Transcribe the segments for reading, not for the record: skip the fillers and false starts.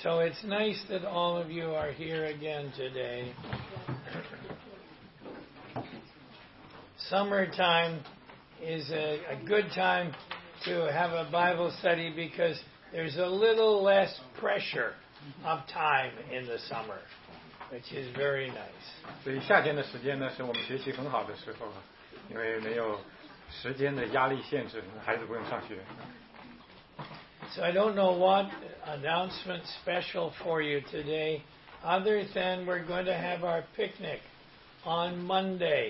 So it's nice that all of you are here again today. Summertime is a good time to have a Bible study because there's a little less pressure of time in the summer, which is very nice. 所以夏天的时间呢，是我们学习很好的时候，因为没有时间的压力限制，孩子不用上学。 So I don't know what announcement special for you today, other than we're going to have our picnic on Monday.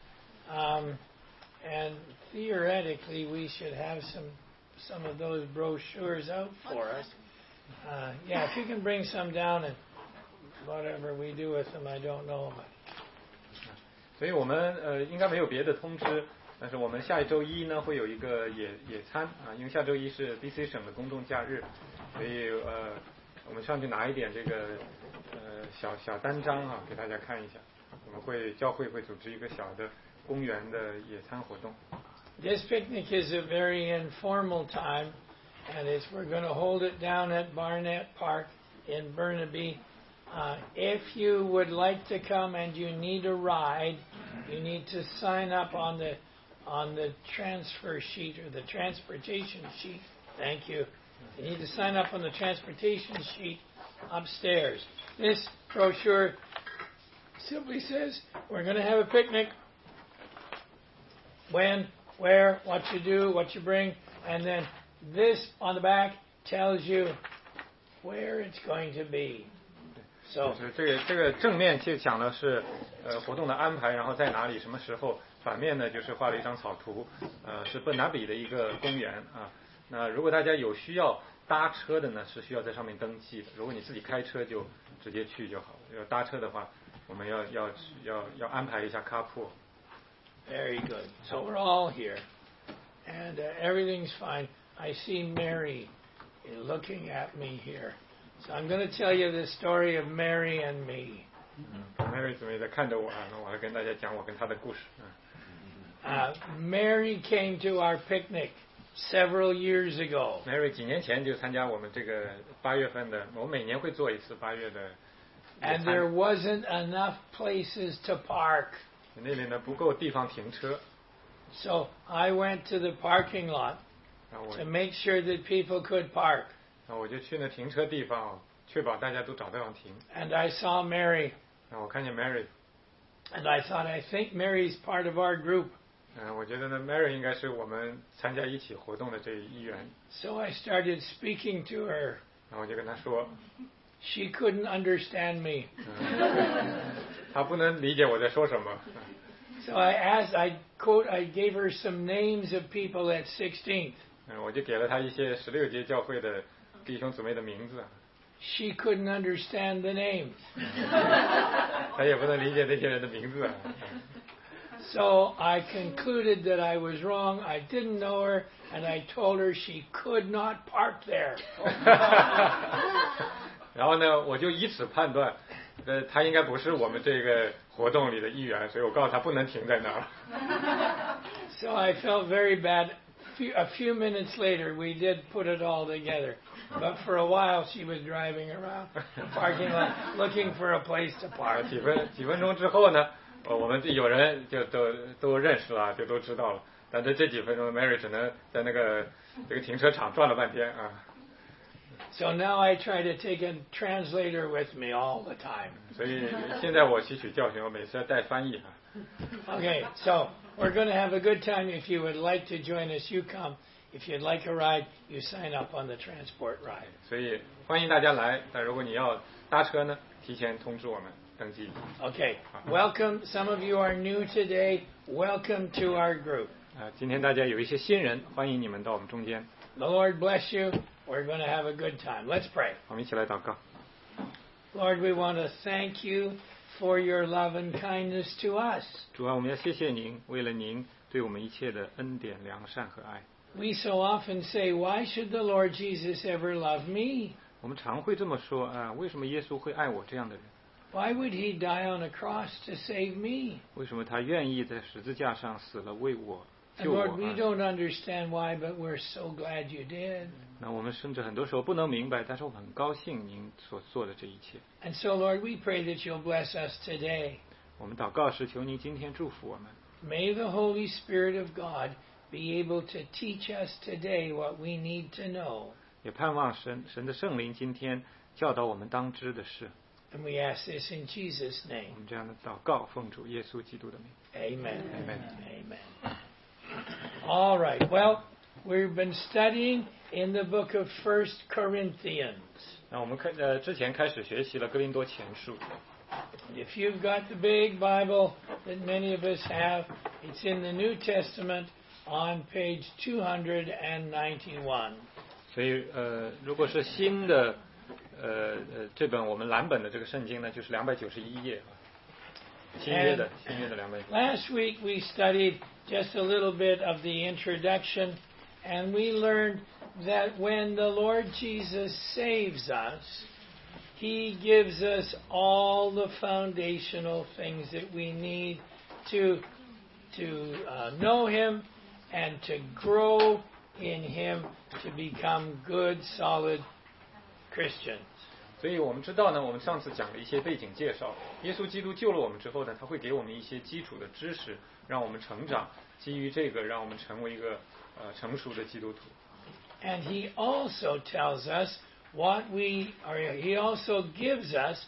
And theoretically, we should have some of those brochures out for us. Yeah, if you can bring some down and whatever we do with them, I don't know. 所以我们应该没有别的通知，但是我们下一周一呢会有一个野餐啊，因为下周一是 BC 省的公众假日，所以我们上去拿一点这个小单张啊，给大家看一下。我们教会会组织一个小的公园的野餐活动。 This picnic is a very informal time, and we're going to hold it down at Barnett Park in Burnaby. If you would like to come and you need a ride, you need to sign up on the transfer sheet or the transportation sheet. Thank you. You need to sign up on the transportation sheet upstairs. This brochure simply says we're going to have a picnic. When, where, what you do, what you bring, and then this on the back tells you where it's going to be. So 这个正面就讲的是活动的安排，然后在哪里、什么时候。反面呢就是画了一张草图，是奔拿比的一个公园啊。那如果大家有需要搭车的呢，是需要在上面登记的。如果你自己开车就直接去就好了。要搭车的话，我们要安排一下 carpool。 Very good. So we're all here, and everything's fine. I see Mary looking at me here. So I'm going to tell you the story of Mary and me. Mary 准备在看着我，那我来跟大家讲我跟她的故事。 Mary came to our picnic several years ago. Mary 几年前就参加我们这个8月份的，我们每年会做一次8月的。 And there wasn't enough places to park. 那里呢不够地方停车。 So I went to the parking lot to make sure that people could park. 那我就去那停车地方，确保大家都找地方停。 And I saw Mary. 那我看见 Mary. And I thought, I think Mary's part of our group. 我觉得呢 Mary 应该是我们参加一起活动的这一员。 So I started speaking to her. 然后我就跟她说。 She couldn't understand me. 她不能理解我在说什么。 So I gave her some names of people at 16th. 我就给了她一些16节教会的弟兄姊妹的名字。 She couldn't understand the names. 她也不能理解这些人的名字。 So I concluded that I was wrong. I didn't know her, and I told her she could not park there. 然后呢，我就以此判断，她应该不是我们这个活动里的一员，所以我告诉她不能停在那儿。 So I felt very bad. A few minutes later, we did put it all together. But for a while, she was driving around the parking lot looking for a place to park. 几分钟之后呢，我们有人就都认识了，就都知道了。但是这几分钟 ，Mary 只能在这个停车场转了半天啊。 So now I try to take a translator with me all the time. 所以现在我吸取教训，我每次要带翻译啊。 Okay, so we're going to have a good time. If you would like to join us, you come. If you'd like a ride, you sign up on the transport ride. 所以欢迎大家来，但如果你要搭车呢，提前通知我们登记。 Okay, welcome. Some of you are new today. Welcome to our group. 今天大家有一些新人，欢迎你们到我们中间。 The Lord bless you. We're going to have a good time. Let's pray. 我们一起来祷告。 Lord, we want to thank you for your love and kindness to us. 主啊，我们要谢谢您，为了您对我们一切的恩典、良善和爱。 We so often say, why should the Lord Jesus ever love me? 我们常会这么说啊，为什么耶稣会爱我这样的人？ Why would he die on a cross to save me? 为什么他愿意在十字架上死了为我 And 救我 Lord, we 啊。 don't understand why, but we're so glad you did. 那我们甚至很多时候不能明白，但是我们很高兴您所做的这一切。 And so, Lord, we pray that you'll bless us today. 我们祷告是求您今天祝福我们， May the Holy Spirit of God be able to teach us today what we need to know. 也盼望神的圣灵今天教导我们当知的事。 And we ask this in Jesus' 我 name. 们这样的祷告，奉主耶稣基督的名。 Amen. Amen. Amen. All right. Well, we've been studying in the book of 1 Corinthians. 那我们之前开始学习了哥林多前书。 If you've got the big Bible that many of us have, it's in the New Testament on page 291. 所以如果是新的这本我们蓝本的这个圣经呢，就是291页啊，新约的291。 Last week we studied just a little bit of the introduction, and we learned that when the Lord Jesus saves us, He gives us all the foundational things that we need to know Him and to grow in Him to become good, solid Christians. 所以我们知道呢，我们上次讲了一些背景介绍。耶稣基督救了我们之后呢，他会给我们一些基础的知识，让我们成长。基于这个，让我们成为一个成熟的基督徒。 And He also tells us He also gives us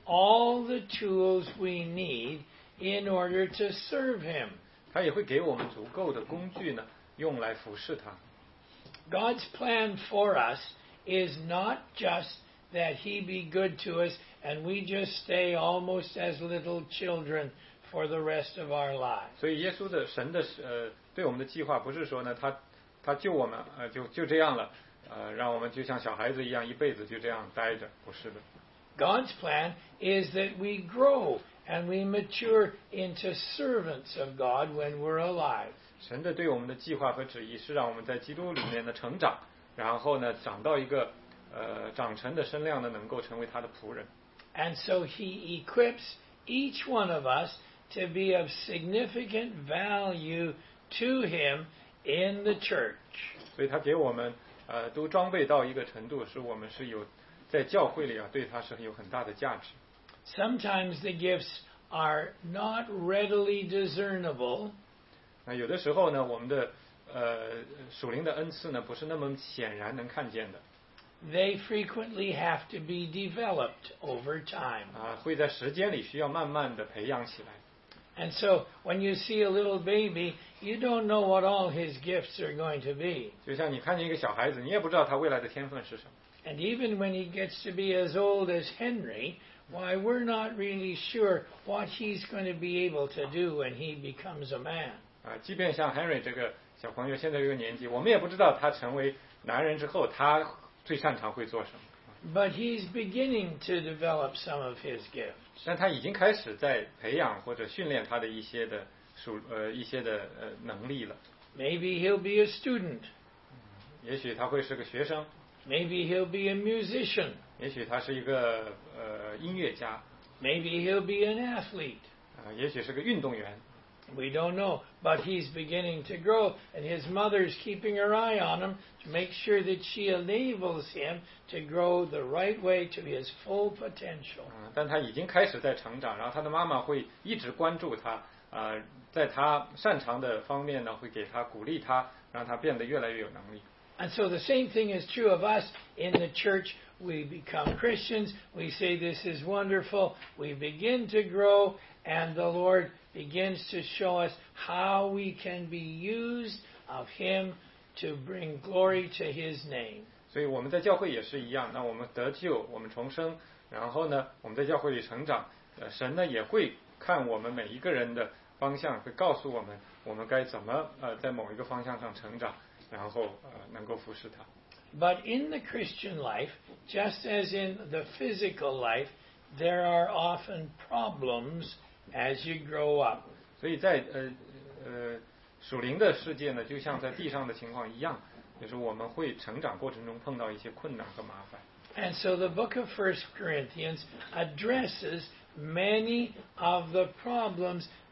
all the tools we need in order to serve Him. 他也会给我们足够的工具呢，用来服侍他。 God's plan for us is not just that He be good to us and we just stay almost as little children for the rest of our lives. 所以耶稣的神的对我们的计划不是说呢，他救我们就这样了，让我们就像小孩子一样一辈子就这样待着，不是的。 God's plan is that we grow and we mature into servants of God when we're alive. 神的对我们的计划和旨意是让我们在基督里面的成长，然后呢长到一个长成的身量呢，能够成为他的仆人。 And so He equips each one of us to be of significant value to Him in the church. 所以他给我们都装备到一个程度，使我们是有在教会里对他是有很大的价值。 Sometimes the gifts are not readily discernible. 那有的时候呢，我们的属灵的恩赐呢，不是那么显然能看见的。 They frequently have to be developed over time. 会在时间里需要慢慢的培养起来。 And so when you see a little baby, you don't know what all his gifts are going to be. 就像你看见一个小孩子，你也不知道他未来的天分是什么。 And even when he gets to be as old as Henry, why, we're not really sure what he's going to be able to do when he becomes a man. 即便像 Henry 这个小朋友现在这个年纪，我们也不知道他成为男人之后，他最擅长会做什么。 But he's beginning to develop some of his gifts. 但他已经开始在培养或者训练他的一些的能力了。 Maybe he'll be a student. 也许他会是个学生。 Maybe he'll be a musician. 也许他是一个音乐家。 Maybe he'll be an athlete. 也许是个运动员。 We don't know, but he's beginning to grow, and his mother's keeping her eye on him to make sure that she enables him to grow the right way to his full potential. 但他已经开始在成长，然后他的妈妈会一直关注他，在他擅长的方面呢，会给他鼓励他，让他变得越来越有能力。 And so the same thing is true of us in the church. We become Christians. We say this is wonderful. We begin to grow, and the Lord begins to show us how we can be used of Him to bring glory to His name. 所以我们在教会也是一样，那我们得救，我们重生，然后呢，我们在教会里成长，神呢也会看我们每一个人的方向，会告诉我们该怎么在某一个方向上成长，然后能够服侍他。 But in the Christian life, just as in the physical life, there are often problems as you grow up. 所以在属灵的世界呢，就像在地上的情况一样，就是我们会成长过程中碰到一些困难和麻烦。 And so the book of 1 Corinthians addresses many of the problems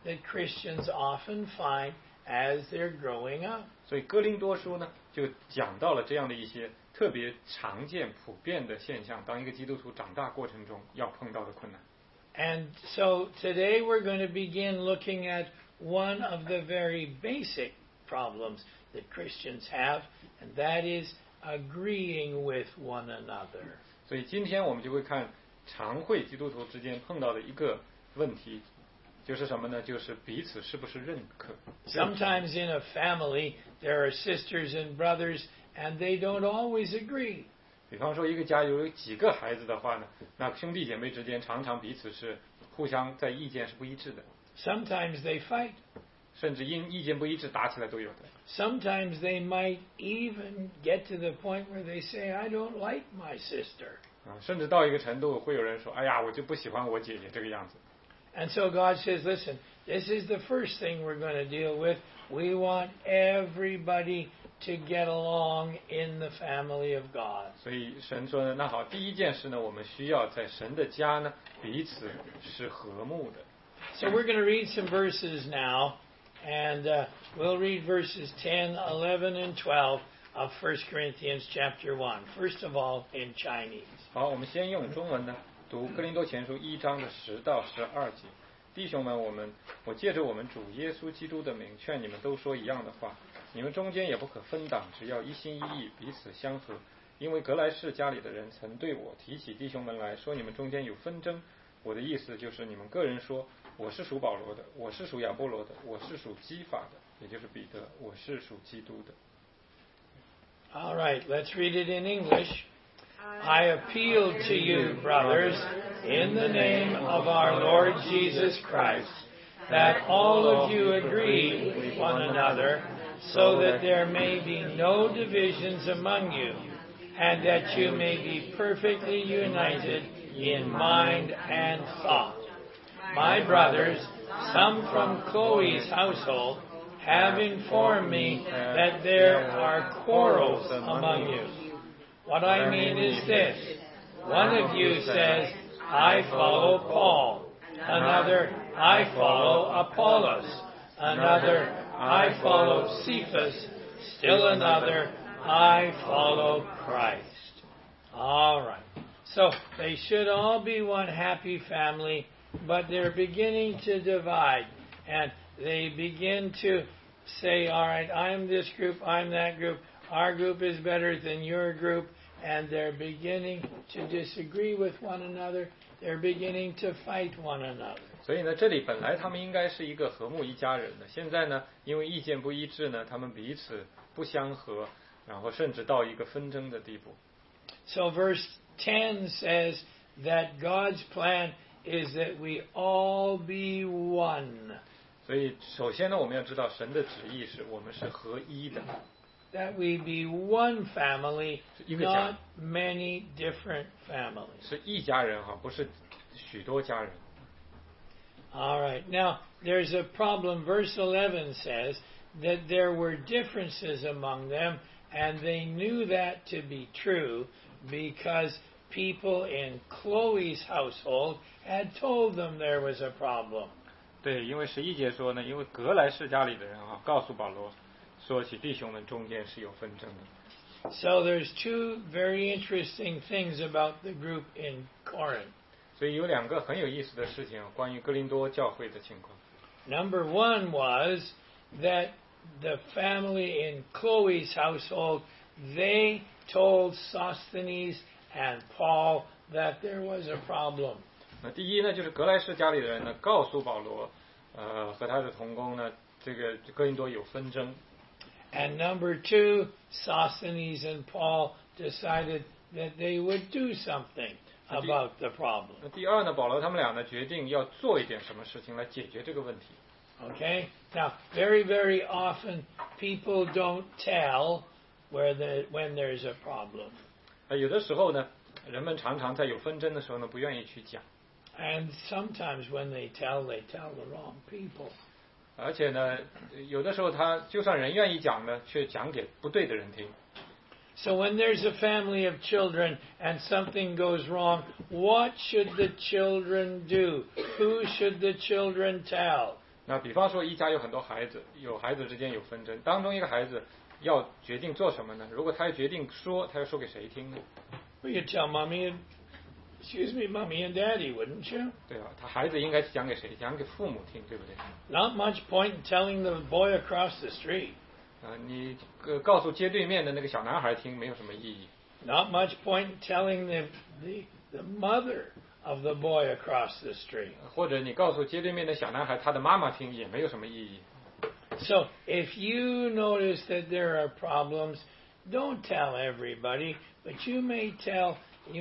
that Christians often find as they're growing up. 所以哥林多书呢就讲到了这样的一些特别常见、普遍的现象，当一个基督徒长大过程中要碰到的困难。 And so today we're going to begin looking at one of the very basic problems that Christians have, and that is agreeing with one another. 所以今天我们就会看常会基督徒之间碰到的一个问题，就是什么呢？就是彼此是不是认可。 Sometimes in a family there are sisters and brothers, and they don't always agree. 比方说一个家有几个孩子的话呢，那兄弟姐妹之间常常彼此是互相在意见是不一致的， Sometimes they fight. 甚至因意见不一致打起来都有的。 Sometimes they might even get to the point where they say, I don't like my sister. 甚至到一个程度，会有人说：“哎呀，我就不喜欢我姐姐这个样子。” And so God says, listen, this is the first thing we're going to deal with. We want everybody to get along in the family of God. 所以神说呢，那好，第一件事呢，我们需要在神的家呢，彼此是和睦的。 So we're going to read some verses now, and we'll read verses 10, 11, and 12 of 1 Corinthians chapter 1. First of all, in Chinese. 好，我们先用中文呢读哥林多前书1章的10到12节。弟兄们，我借着我们主耶稣基督的名，劝你们都说一样的话。你们中间也不可分党，只要一心一意，彼此相合。因为格莱士家里的人曾对我提起弟兄们来说，你们中间有纷争。我的意思就是你们个人说，我是属保罗的，我是属亚波罗的，我是属基法的，也就是彼得，我是属基督的。 All right, let's read it in English. I appeal to you, brothers, in the name of our Lord Jesus Christ, that all of you agree with one another, so that there may be no divisions among you, and that you may be perfectly united in mind and thought. My brothers, some from Chloe's household, have informed me that there are quarrels among you. What I mean is this: one of you says, I follow Paul. Another, I follow Apollos. Another, I follow Cephas. Still another, I follow Christ. All right. So they should all be one happy family, but they're beginning to divide. And they begin to say, all right, I'm this group, I'm that group, our group is better than your group, and they're beginning to disagree with one another, they're beginning to fight one another. 所以呢，这里本来他们应该是一个和睦一家人的，现在呢，因为意见不一致呢，他们彼此不相合，然后甚至到一个纷争的地步。 So verse 10 says that God's plan is that we all be one. 所以首先呢，我们要知道神的旨意是我们是合一的。 That we be one family, not many different families. 是一家人哈，不是许多家人。 All right. Now, there's a problem. Verse 11 says that there were differences among them, and they knew that to be true because people in Chloe's household had told them there was a problem. 对，因为11节说呢，因为格莱士家里的人哈，告诉保罗，说起弟兄们中间是有纷争的。 So there's two very interesting things about the group in Corinth. 所以有两个很有意思的事情关于哥林多教会的情况。 Number one was that the family in Chloe's household, they told Sosthenes and Paul that there was a problem. 那第一呢，就是格莱士家里的人呢，告诉保罗，和他的同工呢，这个哥林多有纷争。 And number two, Sosthenes and Paul decided that they would do something about the problem. 那第二呢，保罗他们俩呢，决定要做一点什么事情来解决这个问题。 Okay? Now, very, very often people don't tell when there's a problem. 有的时候呢，人们常常在有纷争的时候呢，不愿意去讲。 And sometimes when they tell the wrong people. 而且呢，有的时候他就算人愿意讲呢，却讲给不对的人听。 So when there's a family of children and something goes wrong, what should the children do? Who should the children tell? 那比方说一家有很多孩子，有孩子之间有纷争，当中一个孩子要决定做什么呢？如果他要决定说，他要说给谁听呢？ Well, you'd tell mommy and daddy, wouldn't you? 对吧？他孩子应该讲给谁？讲给父母听，对不对？ Not much point in telling the boy across the street. 你告诉街对面的那个小男孩听，没有什么意义。 Not much point in telling the mother of the boy across the street. 或者你告诉街对面的小男孩他的妈妈听，也没有什么意义。 So if you notice that there are problems, don't tell everybody, but you may tell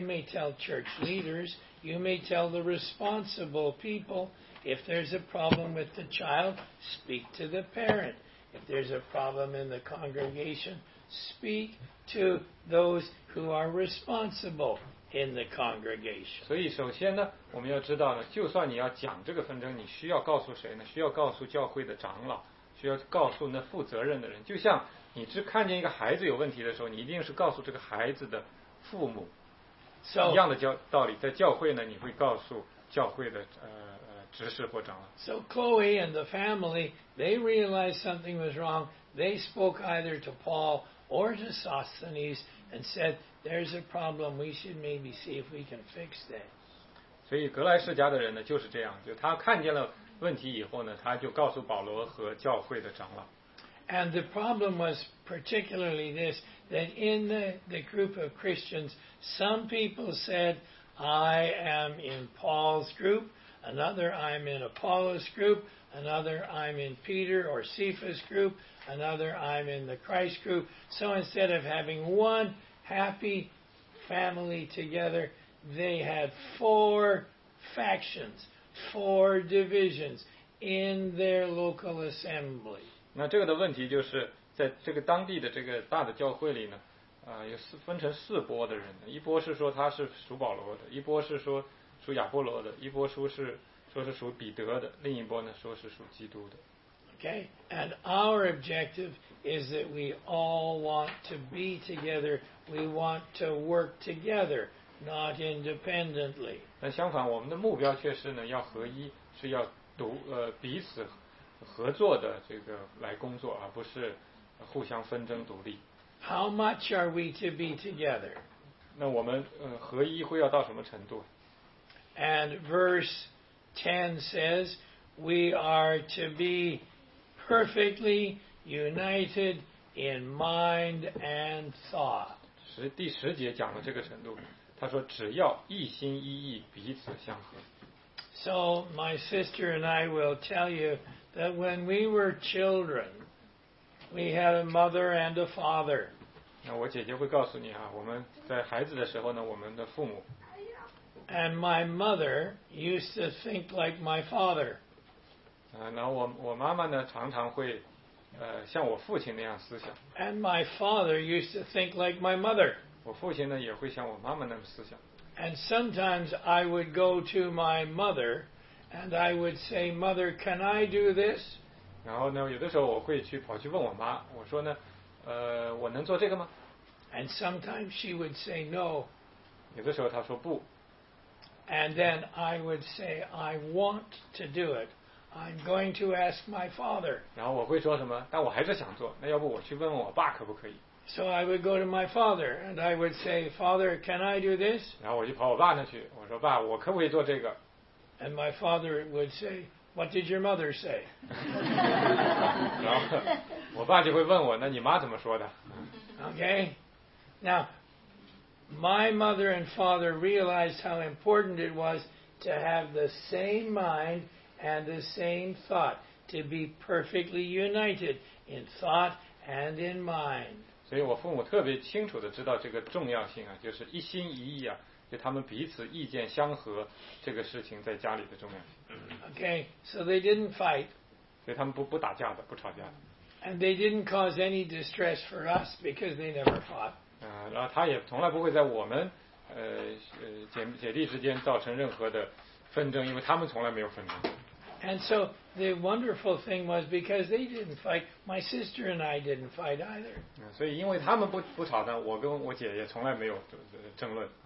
church leaders, you may tell the responsible people. If there's a problem with the child, speak to the parent. If there's a problem in the congregation, speak to those who are responsible in the congregation. 所以首先呢，我们要知道呢，就算你要讲这个纷争，你需要告诉谁呢？需要告诉教会的长老，需要告诉那负责任的人。就像你只看见一个孩子有问题的时候，你一定是告诉这个孩子的父母。一样的道理，在教会呢，你会告诉教会的执事或长老。 So Chloe and the family, they realized something was wrong. They spoke either to Paul or to Sosthenes and said, "There's a problem. We should maybe see if we can fix this." 所以格莱世家的人呢，就是这样，就他看见了问题以后呢，他就告诉保罗和教会的长老。 And the problem was particularly this, that in the group of Christians, some people said, "I am in Paul's group," another, "I'm in Apollos' group," another, "I'm in Peter or Cephas' group," another, "I'm in the Christ group." So instead of having one happy family together, they had 4 factions, 4 divisions in their local assembly. 那这个的问题就是在这个当地的这个大的教会里呢，有分成4波的人，一波是说他是属保罗的，一波是说属亚波罗的，一波说是属彼得的，另一波呢说是属基督的。 Okay? And our objective is that we all want to be together. We want to work together, not independently. 但相反，我们的目标却是呢要合一，是要彼此合作的这个来工作，而不是互相纷争独立。 How much are we to be together? 那我们合一会要到什么程度？ And verse 10 says, we are to be perfectly united in mind and thought. 第10节讲了这个程度，他说只要一心一意，彼此相合。 So my sister and I will tell you that when we were children, we had a mother and a father. 那我姐姐会告诉你啊，我们在孩子的时候呢，我们的父母。 And my mother used to think like my father. 然后我妈妈呢，常常会像我父亲那样思想。 And my father used to think like my mother. 我父亲呢，也会像我妈妈那么思想。 And sometimes I would go to my mother and I would say, "Mother, can I do this?" 然后呢，有的时候我会跑去问我妈，我说呢，我能做这个吗？ And sometimes she would say no. 有的时候她说不。 And then I would say, "I want to do it. I'm going to ask my father." 然后我会说什么？但我还是想做，那要不我去问问我爸可不可以？ So I would go to my father and I would say, "Father, can I do this?" 然后我就跑我爸那去，我说爸，我可不可以做这个？ And my father would say, "What did your mother say?" 然后我爸就会问我，那你妈怎么说的？ Okay? Now, my mother and father realized how important it was to have the same mind and the same thought, to be perfectly united in thought and in mind. 所以我父母特别清楚的知道这个重要性啊，就是一心一意啊，就他们彼此意见相合这个事情在家里的重要性。 Okay? So they didn't fight. 所以他们不打架的，不吵架的。 And they didn't cause any distress for us because they never fought. 然后他也从来不会在我们姐弟之间造成任何的纷争，因为他们从来没有纷争。 And so the wonderful thing was because they didn't fight, my sister and I didn't fight either. 所以因为他们不吵呢，我跟我姐也从来没有争论。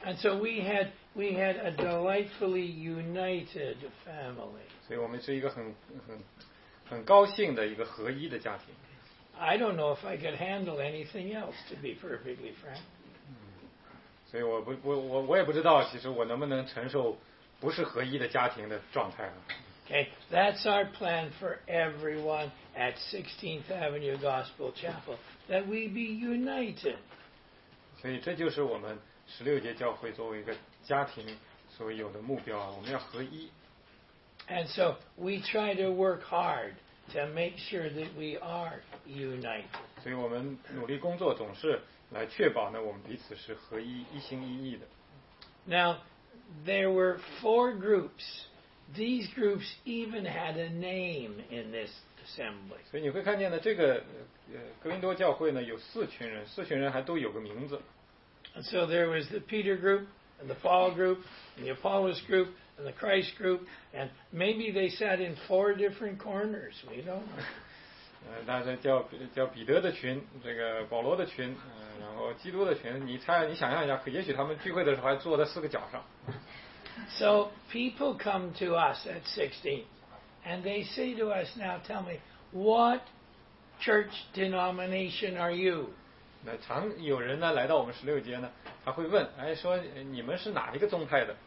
And so we had a delightfully united family. 所以我们是一个很高兴的一个合一的家庭。 I don't know if I could handle anything else, to be perfectly frank. 所以我也不知道，其实我能不能承受不是合一的家庭的状态了。 Okay, that's our plan for everyone at 16th Avenue Gospel Chapel, that we be united. 所以这就是我们16节教会作为一个家庭所有的目标啊，我们要合一。 And so we try to work hard to make sure that we are united. 所以我们努力工作，总是来确保呢，我们彼此是合一、一心一意的。 Now, there were 4 groups. These groups even had a name in this assembly. 所以你会看见呢，这个哥林多教会呢有4群人，4群人还都有个名字。 And so there was the Peter group, and the Paul group, and the Apollos group, and the Christ group, and maybe they sat in 4 different corners. We don't know. 大家叫彼得的群，这个保罗的群，然后基督的群。你想象一下，也许他们聚会的时候还坐在4个角上。 So people come to us at 16, and they say to us, now tell me, what church denomination are you? 那常有人呢来到我们16节呢，他会问，说你们是哪一个宗派的？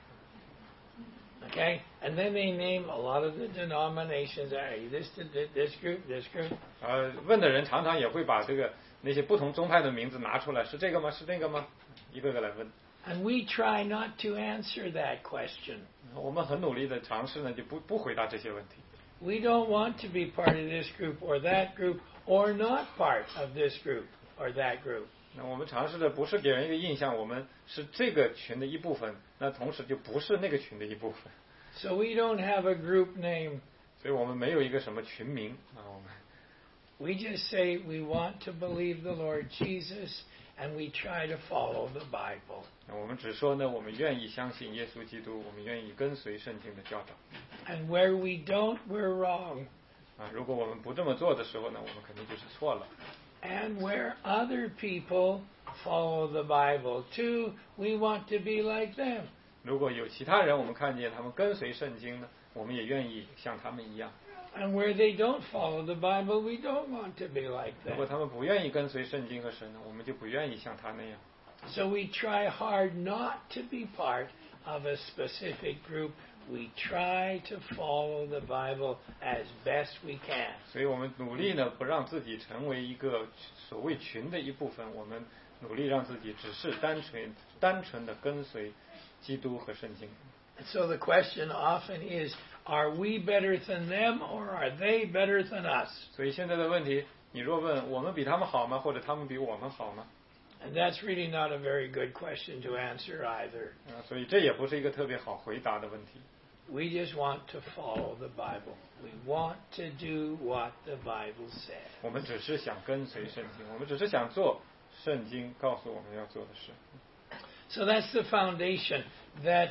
Okay, and then they name a lot of the denominations. Hey, this group, this group. 问的人常常也会把那些不同宗派的名字拿出来，是这个吗？是那个吗？一个个来问。 And we try not to answer that question. 我们很努力的尝试呢，就不回答这些问题。 We don't want to be part of this group or that group, or not part of this group or that group. 那我们尝试的不是给人一个印象，我们是这个群的一部分，那同时就不是那个群的一部分。 So we don't have a group name. 所以我们没有一个什么群名啊，我们。 We just say we want to believe the Lord Jesus, and we try to follow the Bible. 那我们只说呢，我们愿意相信耶稣基督，我们愿意跟随圣经的教导。 And where we don't, we're wrong. 如果我们不这么做的时候呢，我们肯定就是错了。 And where other people follow the Bible too, we want to be like them. 如果有其他人，我们看见他们跟随圣经呢，我们也愿意像他们一样。 And where they don't follow the Bible, we don't want to be like 如果 them. 他们不愿意跟随圣经和神呢，我们就不愿意像他那样。 So we try hard not to be part of a specific group. We try to follow the Bible as best we can. 所以我们努力呢，不让自己成为一个所谓群的一部分，我们努力让自己只是单纯的跟随基督和圣经。 So the question often is, are we better than them or are they better than us? 所以现在的问题，你若问我们比他们好吗，或者他们比我们好吗？ And that's really not a very good question to answer either. 所以这也不是一个特别好回答的问题。 We just want to follow the Bible. We want to do what the Bible says. 我们只是想跟随圣经，我们只是想做圣经告诉我们要做的事。 So that's the foundation that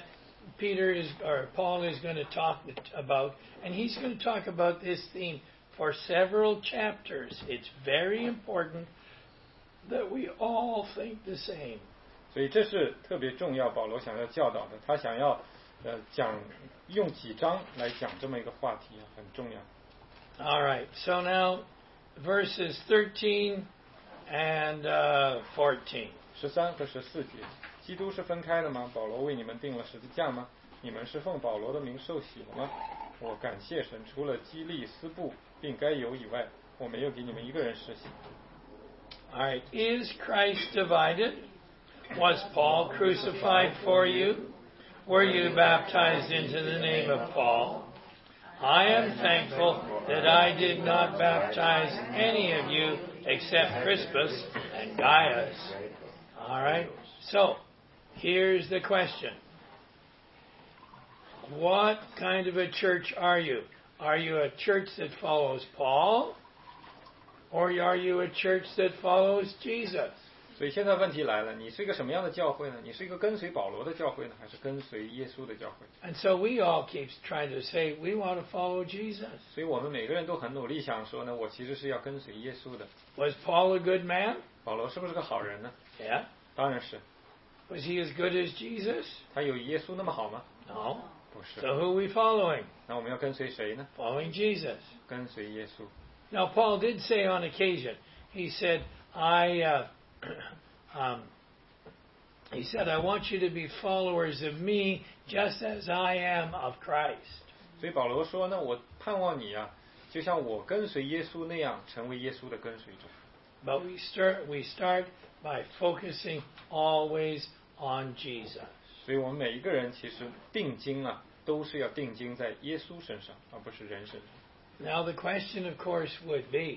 Paul is going to talk about, and he's going to talk about this theme for several chapters. It's very important that we all think the same. 所以这是特别重要，保罗想要教导的，他想要用几章来讲这么一个话题很重要。 All right, so now verses 13 and 14. 13和14节，基督是分开的吗？保罗为你们定了十字架吗？你们是奉保罗的名受洗了吗？我感谢神，除了基利斯布并该有以外，我没有给你们一个人施洗。 All right, is Christ divided? Was Paul crucified for you? Were you baptized into the name of Paul? I am thankful that I did not baptize any of you except Crispus and Gaius. All right, so here's the question. What kind of a church are you? Are you a church that follows Paul? Or are you a church that follows Jesus? 所以现在问题来了，你是一个什么样的教会呢？你是一个跟随保罗的教会呢，还是跟随耶稣的教会？ And so we all keep trying to say we want to follow Jesus. 所以我们每个人都很努力想说呢，我其实是要跟随耶稣的。 Was Paul a good man? 保罗是不是个好人呢？ Yeah. 当然是。 Was he as good as Jesus? 他有耶稣那么好吗？ No. 不是。 So who are we following? 那我们要跟随谁呢？ Following Jesus. 跟随耶稣。 Now, Paul did say on occasion, he said, he said, I want you to be followers of me just as I am of Christ. 所以保罗说呢，我盼望你啊，就像我跟随耶稣那样，成为耶稣的跟随者。 But we start by focusing always on Jesus. 所以我们每一个人其实定睛啊，都是要定睛在耶稣身上，而不是人身上。 Now the question, of course, would be,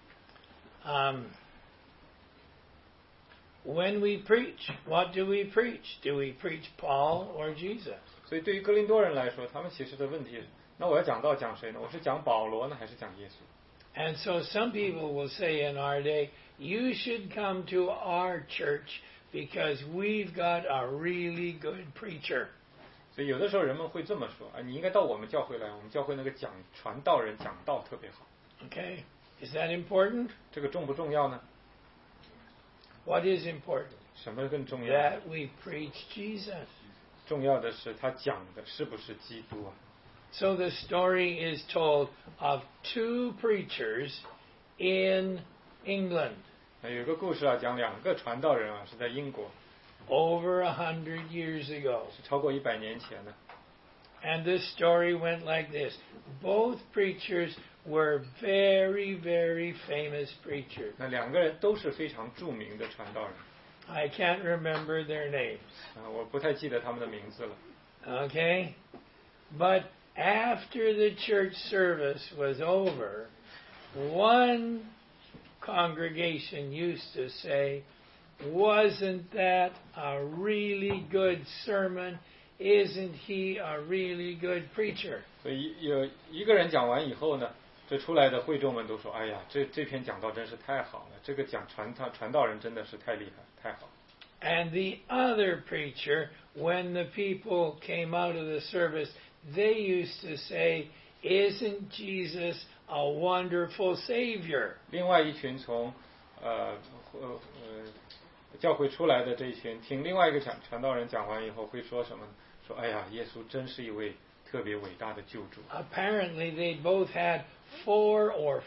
when we preach, what do we preach? Do we preach Paul or Jesus? 所以对于哥林多人来说，他们其实的问题是，那我要讲道讲谁呢？我是讲保罗呢，还是讲耶稣？ And so some people will say in our day, you should come to our church because we've got a really good preacher. 所以有的时候人们会这么说啊，你应该到我们教会来，我们教会那个传道人讲道特别好。 Okay? Is that important? 这个重不重要呢？ What is important? 什么更重要？ That we preach Jesus. 重要的是他讲的是不是基督啊？ So the story is told of two preachers in England 有一个故事啊，讲两个传道人啊，是在英国， over 100 years ago. 是超过100年前的。 And this story went like this. Both preachers were very, very famous preachers. 那两个人都是非常著名的传道人 I can't remember their names. 啊，我不太记得他们的名字了。 Okay? But after the church service was over, one congregation used to say, wasn't that a really good sermon? Isn't he a really good preacher? 所以有一个人讲完以后呢，这出来的会众们都说：“哎呀，这篇讲道真是太好了，这个传道人真的是太厉害，太好。” And the other preacher, when the people came out of the service, they used to say, isn't Jesus a wonderful Savior? 另外一群从教会出来的这一群，听另外一个传道人讲完以后会说什么呢？说：“哎呀，耶稣真是一位特别伟大的救主。” Apparently, they both had 4,000 or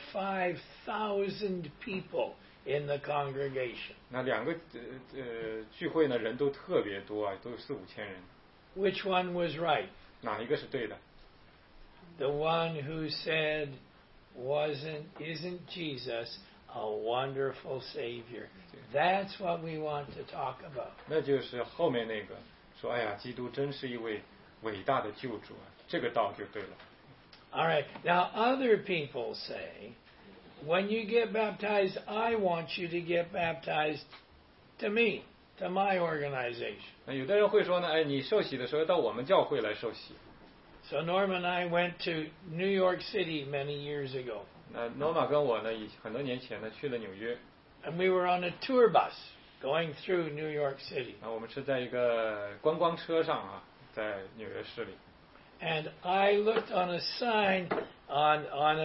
5,000 people in the congregation. 那两个聚会呢，人都特别多啊，都有4、5千人。 Which one was right? 哪一个是对的？ The one who said, isn't Jesus a wonderful Savior? That's what we want to talk about. 那就是后面那个说：“哎呀，基督真是一位伟大的救主啊！”这个道就对了。 All right. Now, other people say, when you get baptized, I want you to get baptized to me, to my organization. 那有的人会说呢：“哎，你受洗的时候到我们教会来受洗。” So Norma and I went to New York City many yees ago. 那 Norma 跟我呢，很多年前呢去了纽约。 And we were on a tour bus going through New York City. 那我们是在一个观光车上啊，在纽约市里。 And I looked on a sign on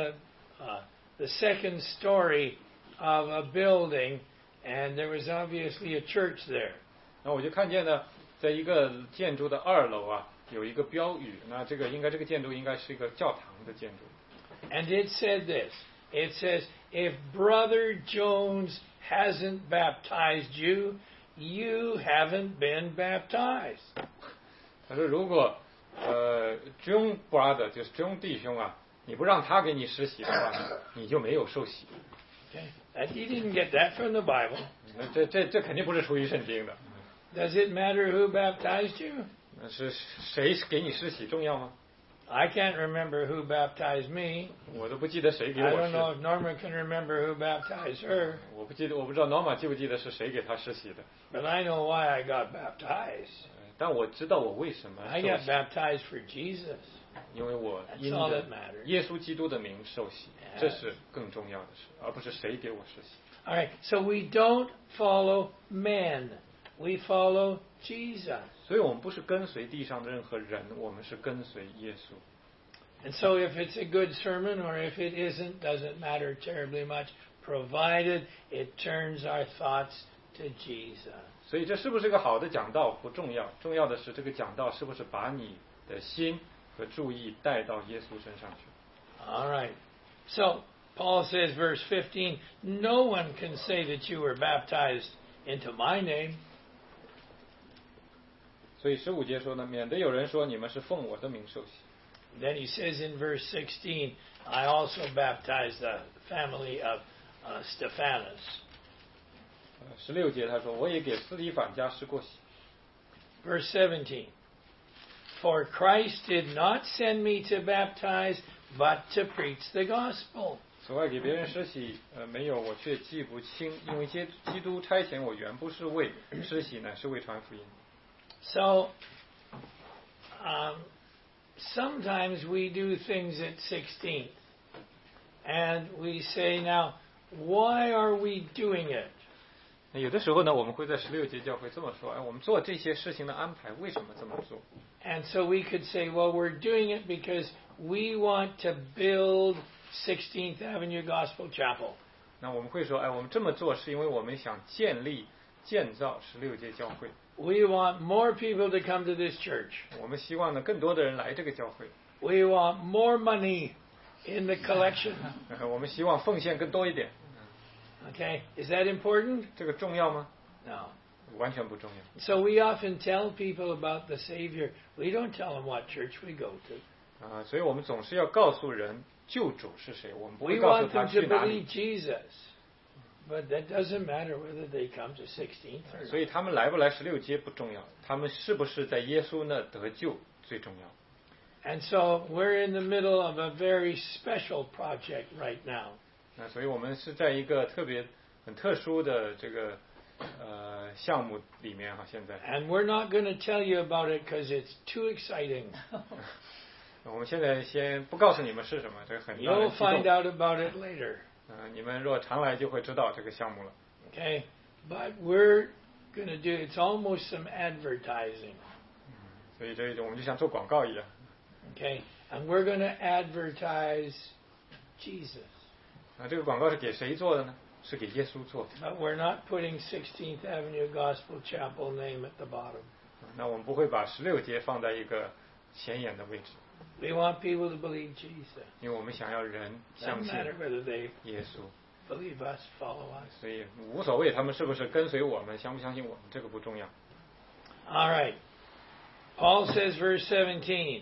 the second story of a building, and there was obviously a church there. 那我就看见呢，在一个建筑的2楼啊，有一个标语。那这个建筑应该是一个教堂的建筑。 And it said this. It says, if Brother Jones hasn't baptized you, you haven't been baptized. 他说，如果John brother 就是 John 弟兄啊，你不让他给你施洗的话，你就没有受洗。 Okay? And he didn't get that from the Bible. 那这肯定不是出于圣经的。 Does it matter who baptized you? 那是谁给你施洗重要吗？ I can't remember who baptized me. 我都不记得谁给 I 我 don't know 施。 if Norma can remember who baptized her, 我不知道 Norma 记不记得是谁给他施洗的。 but I know why I got baptized. 但我知道我为什么 I 受 got 洗， baptized for Jesus. 因为我 That's 因 all 着 that matters. 耶稣基督的名受洗，这是更重要的事，而不是谁给我施洗。 All right, so we don't follow men. We follow Jesus. 所以我们不是跟随地上的任何人，我们是跟随耶稣。 And so if it's a good sermon or if it isn't, doesn't matter terribly much, provided it turns our thoughts to Jesus. 所以这是不是个好的讲道不重要，重要的是这个讲道是不是把你的心和注意带到耶稣身上去。 All right. So Paul says, verse 15, no one can say that you were baptized into my name. 所以15节说呢，免得有人说你们是奉我的名受洗。 Then he says in verse 16, I also baptized the family of Stephanus. 16节他说，我也给斯提反家施过洗。 Verse 17, for Christ did not send me to baptize, but to preach the gospel. 此外给别人施洗，没有，我却记不清，因为基督差遣我原不是为施洗，乃是为传福音。 So, sometimes we do things at 16th, and we say, now, why are we doing it? 有的时候呢，我们会在16节教会这么说，我们做这些事情的安排，为什么这么做？ And so we could say, well, we're doing it because we want to build 16th Avenue Gospel Chapel. 那我们会说，我们这么做是因为我们想建造16节教会。 We want more people to come to this church. 我们希望呢，更多的人来这个教会。 We want more money in the collection. 我们希望奉献更多一点。 Okay, is that important? 这个重要吗？ No. 完全不重要。 So we often tell people about the Savior. We don't tell them what church we go to. 所以我们总是要告诉人救主是谁，我们不 We 会告诉 want 他 them 去 to 哪里。 believe Jesus. But that doesn't matter whether they come to 16th or 所 not. 以他们来不来16节不重要，他们是不是在耶稣那得救最重要。 And so we're in the middle of a very special project right now. 所以我们是在一个很特殊的这个项目里面哈，现在。 And we're not going to tell you about it because it's too exciting. 我们现在先不告诉你们是什么，这个很让人 You'll 激 find 动。 out about it later. 你们若常来就会知道这个项目了。 Okay? But we're going to do, it's almost some advertising. 所以这我们就像做广告一样。 Okay? And we're going to advertise Jesus. 这个广告是给谁做的呢？是给耶稣做的。 But we're not putting 16th Avenue Gospel Chapel name at the bottom. 那我们不会把16节放在一个显眼的位置， We want people to believe Jesus. 因为我们想要人 Doesn't 相信 matter whether they 耶稣， believe us, follow us. 所以无所谓他们是不是跟随我们，相不相信我们，这个不重要。 All right. Paul says, verse 17,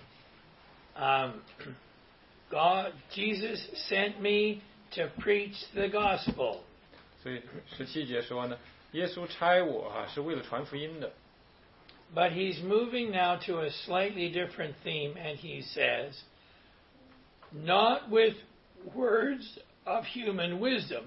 Jesus sent me to preach the gospel. 所以17节说呢，耶稣差我是为了传福音的。 But he's moving now to a slightly different theme, and he says, not with words of human wisdom,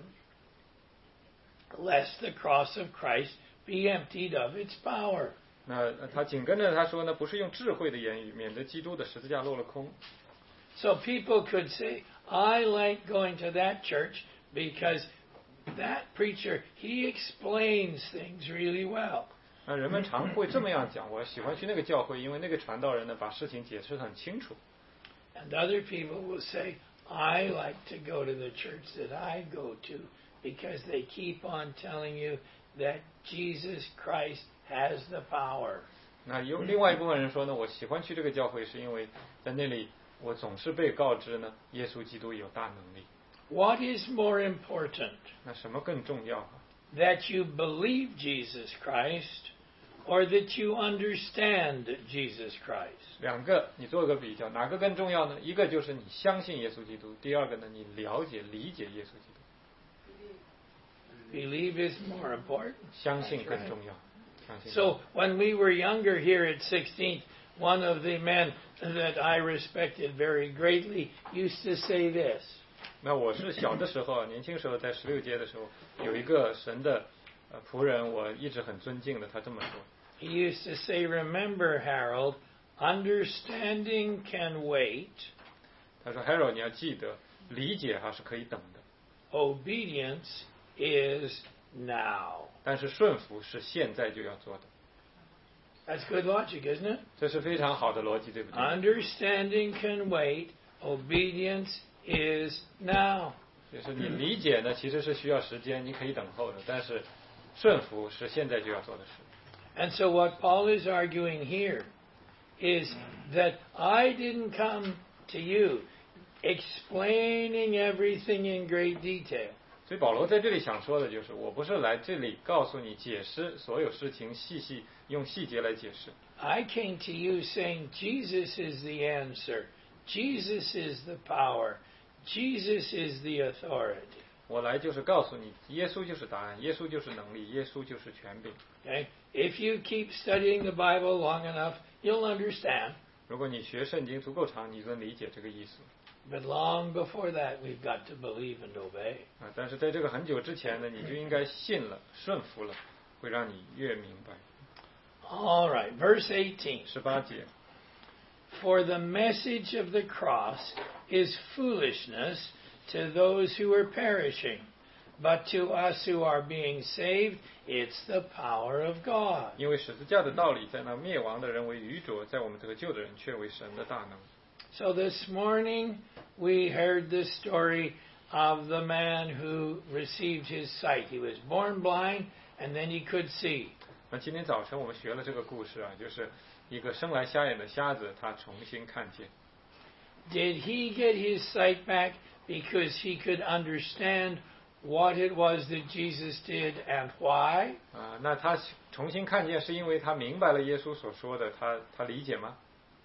lest the cross of Christ be emptied of its power. 那他紧跟着他说呢，不是用智慧的言语，免得基督的十字架落了空。 So people could say, I like going to that church because that preacher, he explains things really well. 那人们常会这么样讲，我喜欢去那个教会，因为那个传道人呢把事情解释得很清楚。 And other people will say, I like to go to the church that I go to because they keep on telling you that Jesus Christ has the power. 那有另外一部分人说呢，我喜欢去这个教会，是因为在那里我总是被告知呢，耶稣基督有大能力。 What is more important? 那什么更重要？ That you believe Jesus Christ or that you understand Jesus Christ? 两个你做一个比较，哪个更重要呢？一个就是你相信耶稣基督，第二个呢，你了解理解耶稣基督。 Believe is more important. 相信更重要。相信 So when we were younger here at 16th, one of the men that I respected very greatly used to say this. 那我是小的时候，年轻时候在16节的时候，有一个神的仆人，我一直很尊敬的，他这么说。 He used to say, remember, Harold, understanding can wait, 他说 Harold 你要记得，理解是可以等的， obedience is now. 但是顺服是现在就要做的。 That's good logic, isn't it? 这是非常好的逻辑，对不对？ Understanding can wait, obedience is now. 就是你理解呢，其实是需要时间，你可以等候的，但是顺服是现在就要做的事。 And so what Paul is arguing here is that I didn't come to you explaining everything in great detail. 所以保罗在这里想说的就是，我不是来这里告诉你解释所有事情用细节来解释。 I came to you saying Jesus is the answer, Jesus is the power, Jesus is the authority. 我来就是告诉你，耶稣就是答案，耶稣就是能力，耶稣就是权柄。 Okay? If you keep studying the Bible long enough, you'll understand. 如果你学圣经足够长，你就能理解这个意思。 But long before that, we've got to believe and obey. 但是在这个很久之前呢，你就应该信了、顺服了，会让你越明白。 All right, verse 18. 18节。 For the message of the cross is foolishness to those who are perishing, but to us who are being saved, it's the power of God. 因为十字架的道理在那灭亡的人为愚拙，在我们得救的人却为神的大能。 So this morning we heard the story of the man who received his sight. He was born blind and then he could see. 那今天早晨我们学了这个故事啊，就是一个生来瞎眼的瞎子，他重新看见。 Did he get his sight back because he could understand what it was that Jesus did and why? 那他重新看见是因为他明白了耶稣所说的，他理解吗？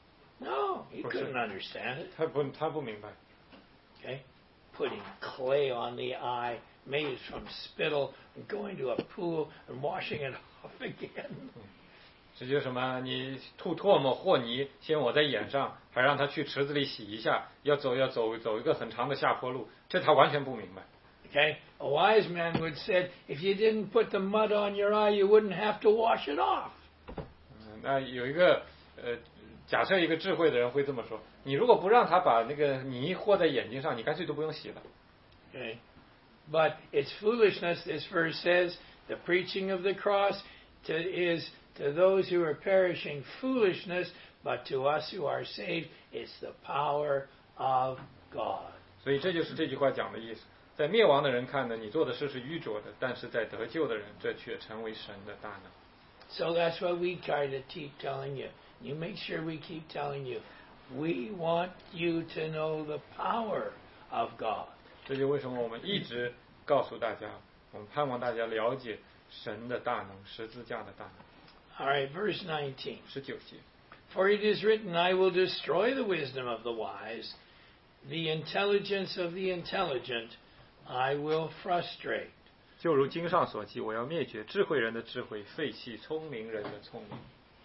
No, he couldn't understand it. 他不明白。 Okay? Putting clay on the eye, made from spittle, and going to a pool and washing it off again. 这就是什么？你吐唾沫和泥，先抹在眼上，还让他去池子里洗一下，要走一个很长的下坡路，这他完全不明白。 Okay? A wise man would say, if you didn't put the mud on your eye, you wouldn't have to wash it off. 那有一个假设一个智慧的人会这么说：你如果不让他把那个泥和在眼睛上，你干脆都不用洗了。 Okay? But it's foolishness, this verse says. The preaching of the cross is to those who are perishing foolishness, but to us who are saved, it's the power of God. 所以这就是这句话讲的意思。在灭亡的人看呢，你做的事是愚拙的；但是在得救的人，这却成为神的大能。 So that's what we try to keep telling you. You make sure we keep telling you. We want you to know the power of God. 这就为什么我们一直告诉大家，我们盼望大家了解神的大能，十字架的大能。 All right, verse 19. 19节。 For it is written, I will destroy the wisdom of the wise, the intelligence of the intelligent I will frustrate. 就如经上所记，我要灭绝智慧人的智慧，废弃聪明人的聪明。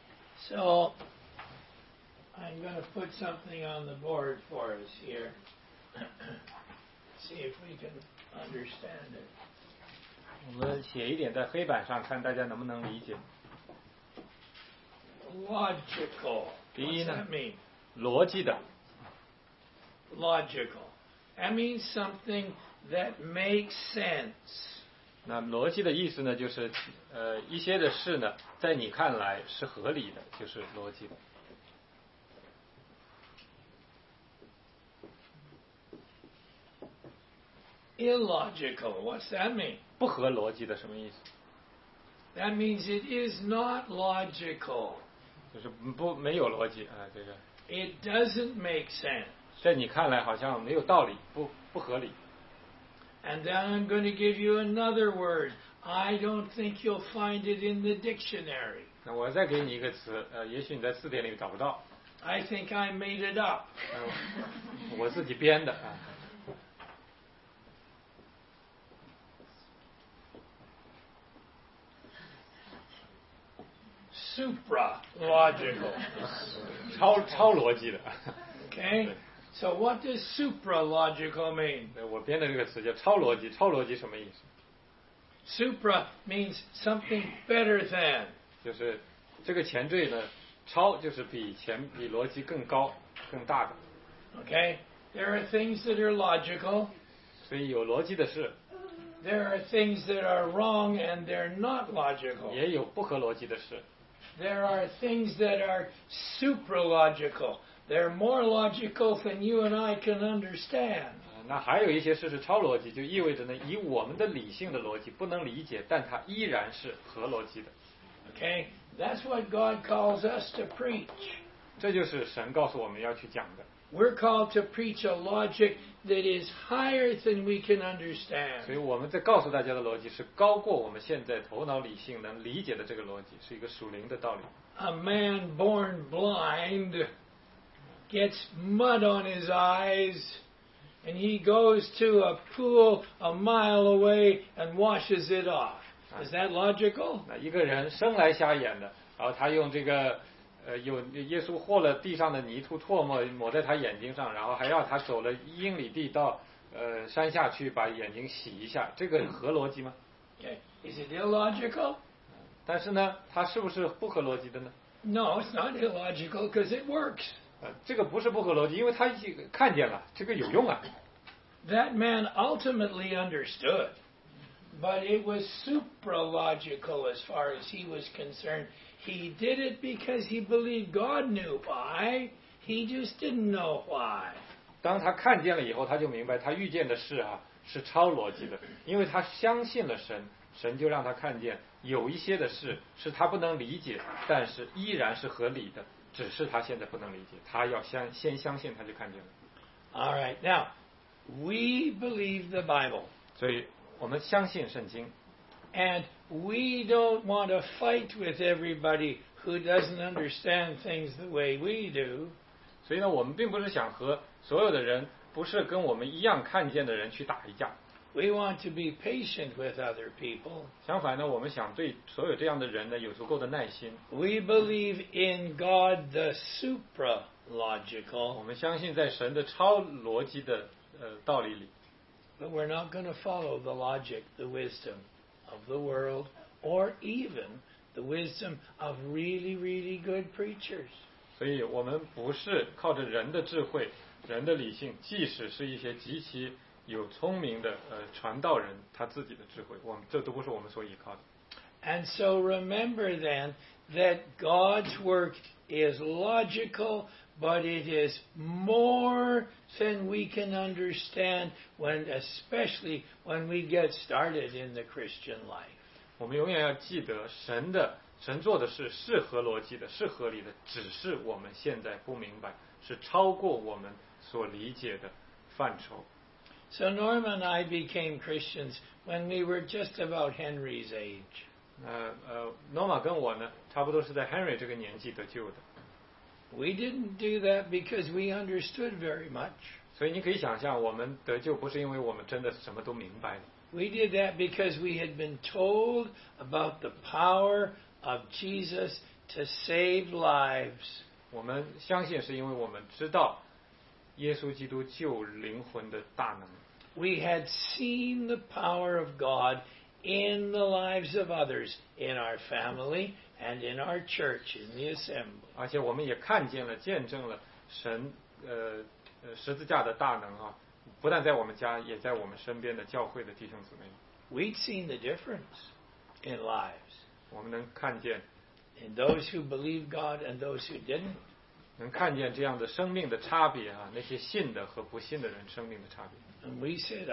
So, I'm going to put something on the board for us here. See if we can understand it. 我们写一点在黑板上，看大家能不能理解。 Logical. What's that mean? 逻辑的。 Logical. That means something that makes sense. 那逻辑的意思呢，就是一些的事呢，在你看来是合理的，就是逻辑的。 Illogical. What's that mean? 不合逻辑的什么意思？ That means it is not logical. 就是没有逻辑啊，这个。 It doesn't make sense. 在你看来好像没有道理，不合理。 And then I'm going to give you another word. I don't think you'll find it in the dictionary. 那我再给你一个词，也许你在字典里找不到。 I think I made it up. 我自己编的啊。 Supra-logical. 超逻辑的。 Okay? So what does supra-logical mean? 我编的这个词叫超逻辑，超逻辑什么意思？ Supra means something better than. 就是这个前缀呢，超就是比逻辑更高、更大的。 Okay? There are things that are logical. 所以有逻辑的事。 There are things that are wrong and they're not logical. 也有不合逻辑的事。 There are things that are supralogical. They're more logical than you and I can understand. 那还有一些事是超逻辑，就意味着呢，以我们的理性的逻辑不能理解，但它依然是合逻辑的。 Okay? That's what God calls us to preach. 这就是神告诉我们要去讲的。 We're called to preach a logic that is higher than we can 所以 understand. 我们在告诉大家的逻辑是高过我们现在头脑理性能理解的这个逻辑，是一个属灵的道理。 A man born blind gets mud on his eyes, and he goes to a pool a mile away and washes it off. Is that logical? 那一个人生来瞎眼的，然后他用这个有耶稣和了地上的泥土唾沫抹在他眼睛上，然后还要他走了1英里地到山下去把眼睛洗一下，这个合逻辑吗？ Okay. Is it illogical? 但是呢，它是不是不合逻辑的呢？ No, it's not illogical because it works. 这个不是不合逻辑，因为他看见了，这个有用啊。 That man ultimately understood, but it was supralogical as far as he was concerned. He did it because he believed God knew why. He just didn't know why. 当他看见了以后，他就明白他遇见的事啊是超逻辑的，因为他相信了神，神就让他看见有一些的事是他不能理解，但是依然是合理的，只是他现在不能理解，他要先相信，他就看见了。 All right, now, we believe the Bible. 所以我们相信圣经， And we don't want to fight with everybody who doesn't understand things the way we do. 所以呢，我们并不是想和所有的人，不是跟我们一样看见的人去打一架。 We want to be patient with other people. 相反呢，我们想对所有这样的人呢有足够的耐心。 We believe in God the 我 supralogical, 们相信在神的超逻辑的道理里， but we're not going to follow the logic, the wisdom of the world, or even the wisdom of really, really good preachers. 所以我们不是靠着人的智慧、人的理性，即使是一些极其有聪明的传道人他自己的智慧，这都不是我们所依靠的。 And so remember then that God's work is logical, but it is more than we can understand especially when we get started in the Christian life. 我们永远要记得神做的事是合逻辑的，是合理的，只是我们现在不明白，是超过我们所理解的范畴。 So Norma and I became Christians when we were just about Henry's age. Norma 跟我呢，差不多是在 Henry 这个年纪得救的。 We didn't do that because we understood very much. 所以你可以想象，我们得救不是因为我们真的什么都明白了。 We did that because we had been told about the power of Jesus to save lives. 我们相信是因为我们知道耶稣基督救灵魂的大能。 We had seen the power of God in the lives of others, in our family and in our church, in the assembly. 而且我们也看见了、见证了神十字架的大能啊！不但在我们家，也在我们身边的教会的弟兄姊妹。 We'd seen the difference in lives, 我们能看见， in those who believed God and those who didn't. 能看见这样的生命的差别啊！那些信的和不信的人生命的差别。 And we said,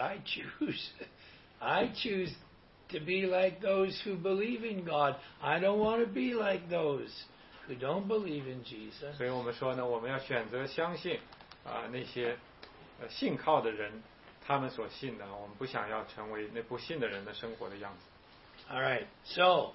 I choose to be like those who believe in God. I don't want to be like those who don't believe in Jesus. 所以我们说呢，我们要选择相信那些信靠的人，他们所信的，我们不想要成为那不信的人的生活的样子。 All right, so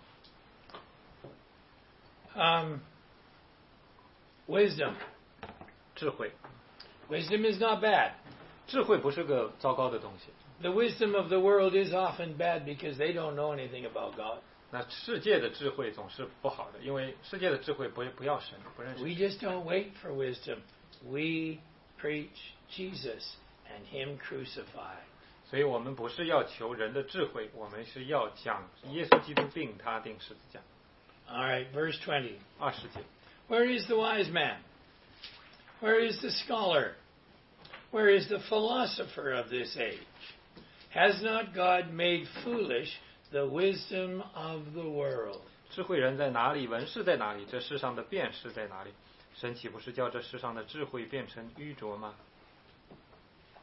wisdom. 智慧， Wisdom is not bad. 智慧不是个糟糕的东西。 The wisdom of the world is often bad because they don't know anything about God. 那世界的智慧总是不好的，因为世界的智慧不要神，不认识 We 神。 just don't wait for wisdom. We preach Jesus and Him crucified. 所以我们不是要求人的智慧，我们是要讲耶稣基督并他定十字架。 All right, verse 20. 20节， Where is the wise man? Where is the scholar? Where is the philosopher of this age? Has not God made foolish the wisdom of the world? 智慧人在哪里？文士在哪里？这世上的辩士在哪里？神岂不是叫这世上的智慧变成愚拙吗？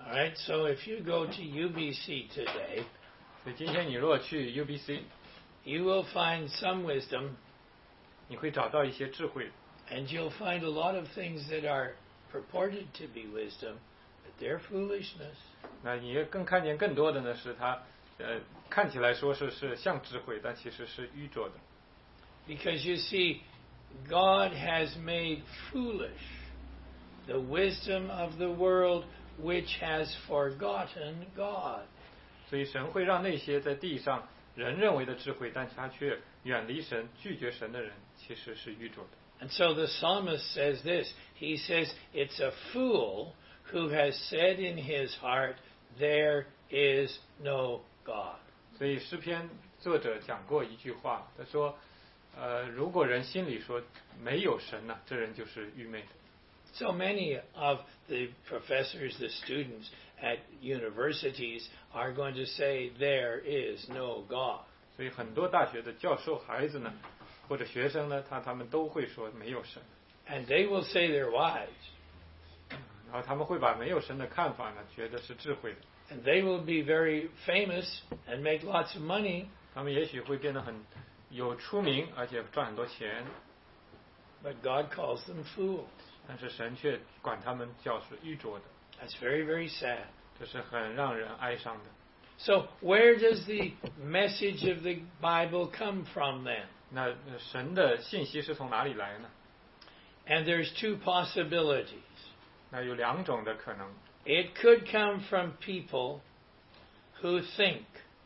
All right, so if you go to UBC today, 所以今天你如果去 UBC， you will find some wisdom, 你会找到一些智慧， and you'll find a lot of things that are purported to be wisdom, but they're foolishness. 那你更看见更多的呢是它，看起来说是像智慧，但其实是愚拙的。 Because you see, God has made foolish the wisdom of the world which has forgotten God. 所以神会让那些在地上人认为的智慧，但是他却远离神、拒绝神的人，其实是愚拙的。 And so the psalmist says this. He says, it's a fool who has said in his heart, there is no God. 所以诗篇作者讲过一句话，他说，如果人心里说没有神呢，这人就是愚昧的。 So many of the professors, the students at universities are going to say, there is no God. 所以很多大学的教授孩子呢，或者学生呢，他们都会说没有神。 And they will say they're wise. 然后他们会把没有神的看法呢，觉得是智慧的。 And they will be very famous and make lots of money. 他们也许会变得很有出名，而且赚很多钱。 But God calls them fools. 但是神却管他们叫是愚拙的。 That's very, very sad. 这是很让人哀伤的。 So where does the message of the Bible come from then? 那神的信息是从哪里来呢？ And there's two possibilities. 那有两种的可能。 It could come from people who think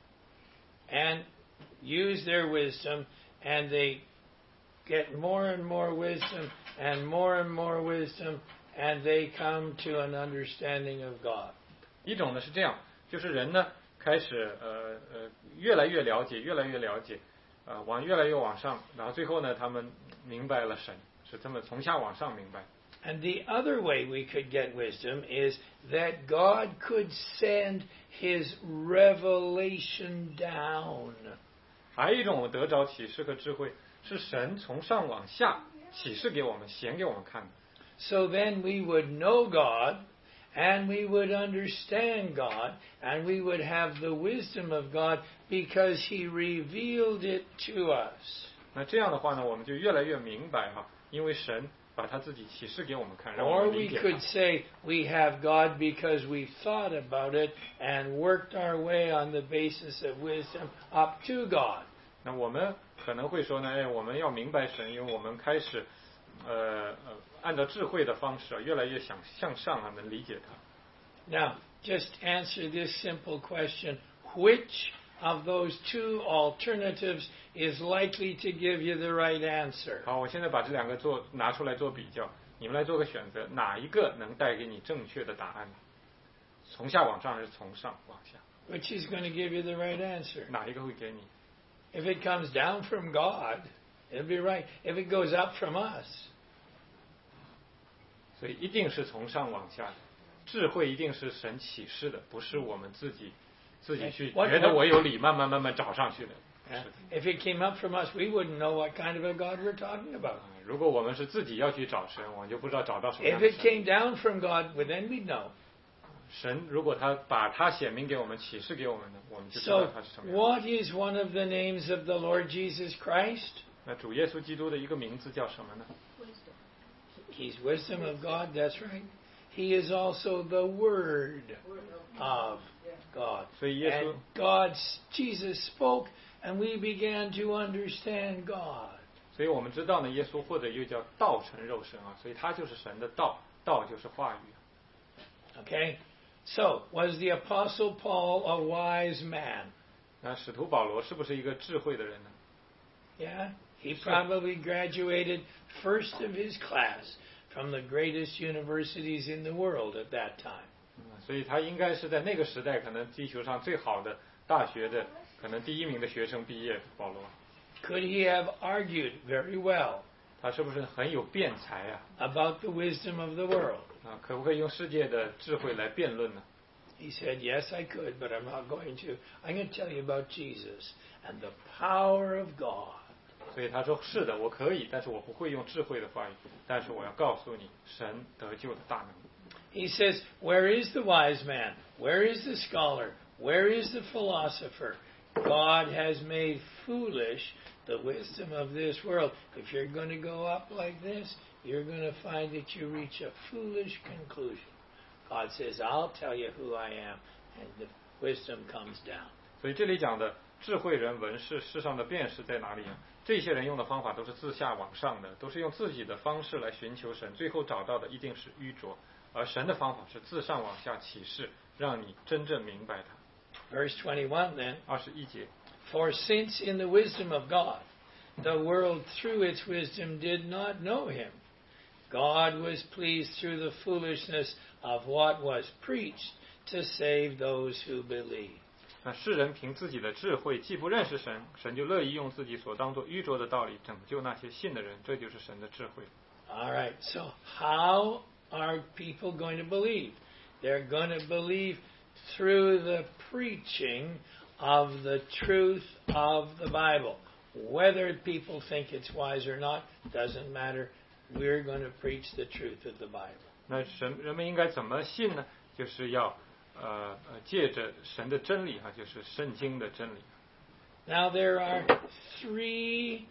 and use their wisdom, and they get more and more wisdom and more wisdom, and they come to an understanding of God. 一种呢是这样，就是人呢开始越来越了解，越来越往上，然后最后呢他们明白了神，是这么从下往上明白。 And the other way we could get wisdom is that God could send His revelation down. 还有一种得着启示和智慧，是神从上往下启示给我们，显给我们看的。 So then we would know God, and we would understand God, and we would have the wisdom of God because He revealed it to us. 那这样的话呢，我们就越来越明白哈，因为神把他自己启示给我们看，让我 Or 们 we 理解 could 他。 say we have God because we thought about it and worked our way on the basis of wisdom up to God. 那我们可能会说呢，我们要明白神，因为我们开始按照智慧的方式越来越想向上啊，能理解他。 Now, just answer this simple question. Which of those two alternatives is likely to give you the right answer? 好，我现在把这两个拿出来做比较，你们来做个选择，哪一个能带给你正确的答案？从下往上还是从上往下？ Which is going to give you the right answer? 哪一个会给你？ If it comes down from God, it'll be right. If it goes up from us, 所以一定是从上往下的，智慧一定是神启示的，不是我们自己去觉得我有理，慢慢找上去的。 if it came up from us, we wouldn't know what kind of a God we're talking about. 如果我们是自己要去找神，我们就不知道找到什么 If 样的 it 神。 came down from God, well, then we'd know. 神如果他把他显明给我们、启示给我们呢，我们就知 So, 道他是什么样的。 what is one of the names of the Lord Jesus Christ? 那主耶稣基督的一个名字叫什么呢？ He's wisdom of God, that's right. He is also the Word of God. 所以耶稣 And Jesus spoke, and we began to understand God. 所以我们知道呢，耶稣或者又叫道成肉身啊，所以他就是神的道，道就是话语。 Okay? So, was the Apostle Paul a wise man? 那使徒保罗是不是一个智慧的人呢？ Yeah? He probably graduated first of his class from the greatest universities in the world at that time. 所以他应该是在那个时代可能地球上最好的大学的可能第一名的学生毕业。保罗， Could he have argued very well 他是不是很有辩才啊？ about the wisdom of the world? 可不可以用世界的智慧来辩论呢？ He said, yes, I could, but I'm not going to. I'm going to tell you about Jesus and the power of God. 所以他说是的，我可以，但是我不会用智慧的话语，但是我要告诉你神得救的大能。 He says, where is the wise man? Where is the scholar? Where is the philosopher? God has made foolish the wisdom of this world. If you're going to go up like this, you're going to find that you reach a foolish conclusion. God says, I'll tell you who I am, and the wisdom comes down. 所以这里讲的智慧人文是世上的辨识在哪里呢？这些人用的方法都是自下往上的，都是用自己的方式来寻求神，最后找到的一定是愚拙。而神的方法是自上往下启示，让你真正明白它。 Verse 21 then. 21节。 For since in the wisdom of God, the world through its wisdom did not know him, God was pleased through the foolishness of what was preached to save those who believe. 那世人凭自己的智慧，既不认识神，神就乐意用自己所当作愚拙的道理拯救那些信的人，这就是神的智慧。 All right, so how are people going to believe? They're going to believe through the preaching of the truth of the Bible. Whether people think it's wise or not, doesn't matter. We're going to preach the truth of the Bible. 那人们应该怎么信呢？就是要借着神的真理啊，就是圣经的真理。 Now there are 3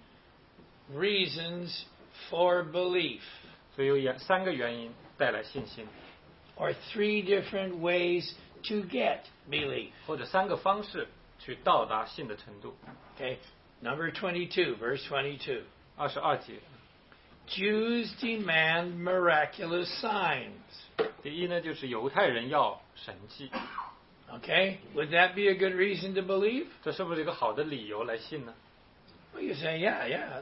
reasons for belief. 所以有3个原因带来信心， Or 3 different ways to get belief. 或者3个方式去到达信的程度。 Okay, number 22, verse 22. 22节。 Jews demand miraculous signs. 第一呢，就是犹太人要神迹。 Okay, would that be a good reason to believe? 这是不是一个好的理由来信呢？ Well, you say, yeah.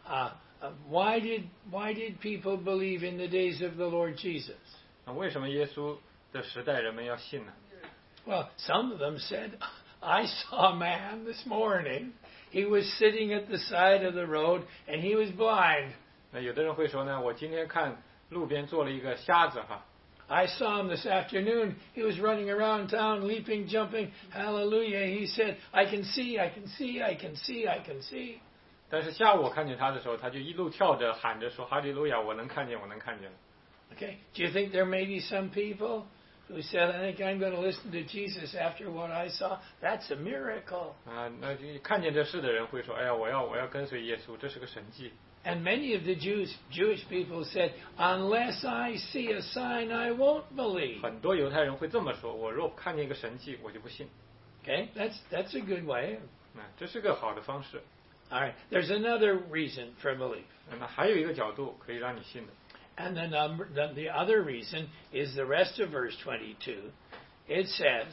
Why did people believe in the days of the Lord Jesus? 那为什么耶稣的时代人们要信呢？ Well, some of them said, I saw a man this morning. He was sitting at the side of the road and he was blind. 那有的人会说呢，我今天看路边坐了一个瞎子哈。 I saw him this afternoon. He was running around town, leaping, jumping. Hallelujah. He said, I can see, I can see, I can see, I can see. 但是下午我看见他的时候，他就一路跳着喊着说哈利路亚，我能看见，我能看见。 Okay. Do you think there may be some people who said, I think I'm going to listen to Jesus after what I saw? That's a miracle. 啊，那看见这事的人会说，哎呀，我要跟随耶稣，这是个神迹。 And many of the Jewish people said, unless I see a sign, I won't believe. 很多犹太人会这么说，我若看见一个神迹，我就不信。 Okay, that's a good way. 这是个好的方式。 All right, there's another reason for belief. 那还有一个角度可以让你信的。 And the other reason is the rest of verse 22. It says,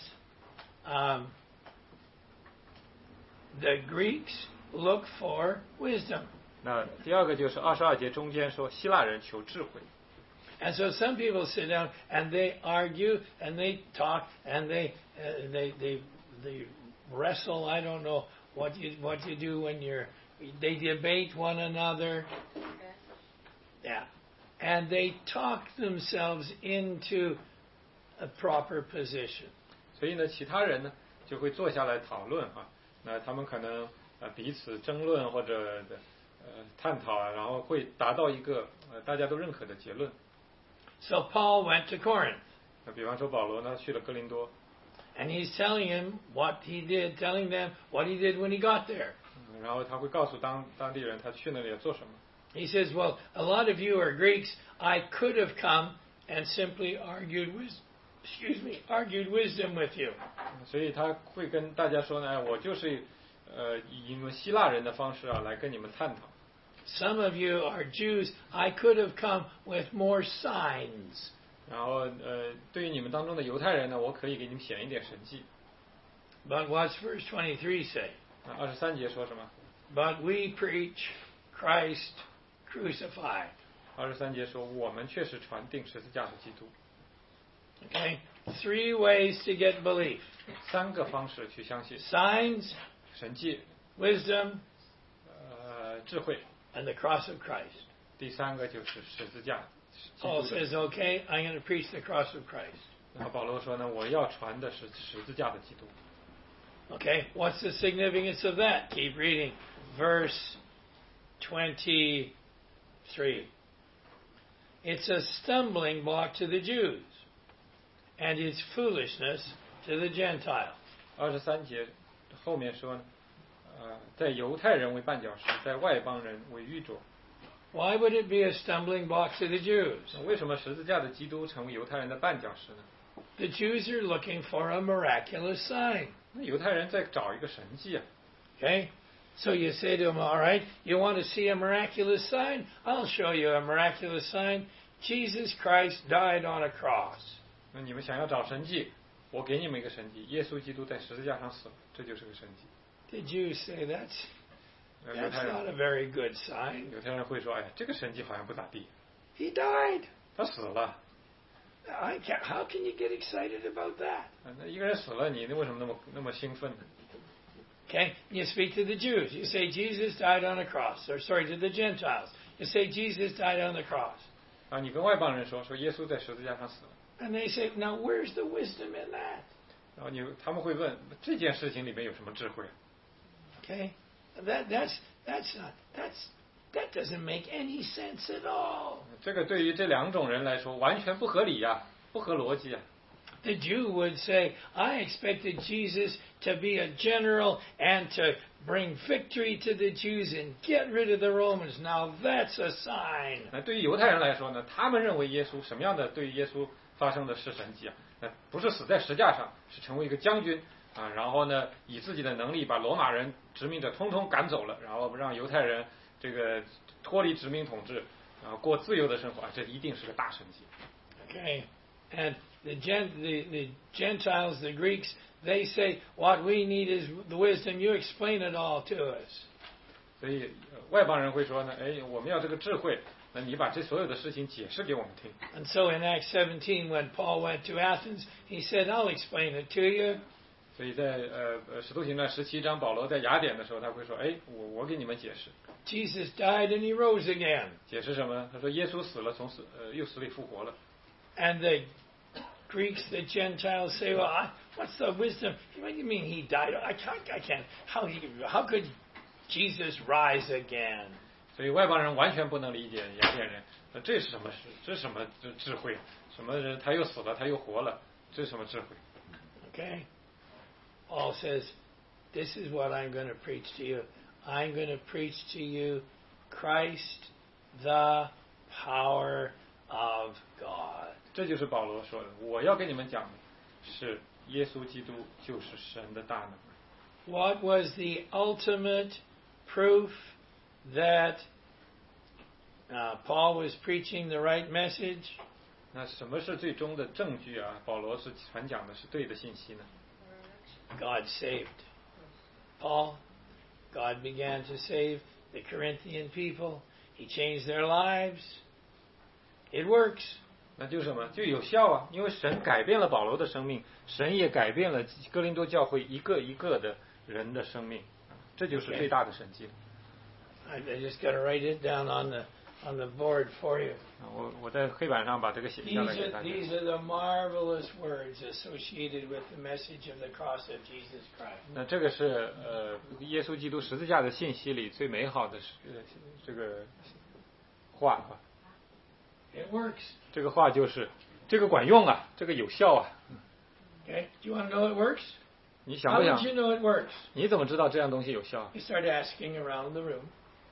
the Greeks look for wisdom. 那第二个就是22节中间说，希腊人求智慧。 And so some people sit down and they argue and they talk and they wrestle. I don't know what you do when they debate one another. Yeah. And they talk themselves into a proper position. 所以呢，其他人呢就会坐下来讨论啊，那他们可能彼此争论或者探讨啊，然后会达到一个大家都认可的结论。 So Paul went to Corinth. 那比方说保罗呢去了哥林多， And he's telling them what he did when he got there. 然后他会告诉当地人他去那里要做什么。 He says, well, a lot of you are Greeks. I could have come and simply argued wisdom with you. 所以他会跟大家说呢，我就是以你们希腊人的方式啊来跟你们探讨。 Some of you are Jews. I could have come with more signs. 然后对于你们当中的犹太人呢，我可以给你们显一点神迹。 But what's verse 23 say? 23节说什么？ But we preach Christ crucified. 23节说我们确实传定十字架的基督。 Okay? 3 ways to get belief. 3个方式去相信。 Signs, 神迹、 wisdom, 智慧。 and the cross of Christ. 第3个就是十字架。 Paul says, okay, I'm going to preach the cross of Christ. 然后保罗说呢，我要传的是十字架的基督。 Okay, what's the significance of that? Keep reading. Verse 23. It's a stumbling block to the Jews. and is foolishness to the Gentile. 23节后面说呢，在犹太人为绊脚石，在外邦人为愚拙。 Why would it be a stumbling block to the Jews? 为什么十字架的基督成为犹太人的绊脚石呢？ The Jews are looking for a miraculous sign. 那犹太人在找一个神迹啊。 Okay? So you say to them, all right, you want to see a miraculous sign? I'll show you a miraculous sign. Jesus Christ died on a cross. 那你们想要找神迹，我给你们一个神迹，耶稣基督在十字架上死了，这就是个神迹。 The Jews say that's not a very good sign. 犹太人会说，哎，这个神迹好像不咋地。 He died. 他死了。 How can you get excited about that? 那一个人死了，你为什么那么兴奋呢？ Okay, you speak to the Jews. You say Jesus died on a cross. Or sorry, to the Gentiles. You say Jesus died on the cross. 啊，你跟外邦人说耶稣在十字架上死了。 And they say, now where's the wisdom in that? 然后他们会问这件事情里面有什么智慧？ Okay, that doesn't make any sense at all. 这个对于这两种人来说完全不合理呀，不合逻辑呀。 The Jew would say, I expected Jesus to be a general and to bring victory to the Jews and get rid of the Romans. Now that's a sign. 那对于犹太人来说呢，他们认为耶稣什么样的对于耶稣发生的是神迹啊？不是死在石架上，是成为一个将军啊，然后呢，以自己的能力把罗马人殖民者通通赶走了，然后让犹太人这个脱离殖民统治，过自由的生活啊，这一定是个大神迹。 Okay, and the Gentiles, the Greeks, they say, what we need is the wisdom. You explain it all to us. 所以外邦人会说呢，哎，我们要这个智慧，那你把这所有的事情解释给我们听。 And so in Acts 17, when Paul went to Athens, he said, I'll explain it to you. 所以在使徒行传17章，保罗在雅典的时候，他会说，哎，我给你们解释。 Jesus died and he rose again. 解释什么呢？他说耶稣死了，又死里复活了。 And the Greeks, the Gentiles say, well, what's the wisdom? What do you mean he died? I can't. How could Jesus rise again? 所以外邦人完全不能理解雅典人，这是什么事？这是什么智慧？什么人他又死了，他又活了？这是什么智慧？ Okay. Paul says, this is what I'm going to preach to you. I'm going to preach to you Christ, the power of God. 这就是保罗说的，我要跟你们讲的是耶稣基督就是神的大能。 What was the ultimate proof that Paul was preaching the right message? 那什么是最终的证据啊？保罗是传讲的是对的信息呢？ God saved Paul. God began to save the Corinthian people. He changed their lives. It works. 那就是什么？就有效啊！因为神改变了保罗的生命，神也改变了哥林多教会一个一个的人的生命，这就是最大的神迹。 I just got to write it down on the board for you. 我在黑板上把这个写下来给大家。 These are the marvelous words associated with the message of the cross of Jesus Christ. 那这个是耶稣基督十字架的信息里最美好的这个话啊。 It works. 这个话就是这个管用啊，这个有效啊。 Okay? Do you want to know it works? 你想 How 不想 would？you know it works? 你怎么知道这样东西有效？ You start asking around the room.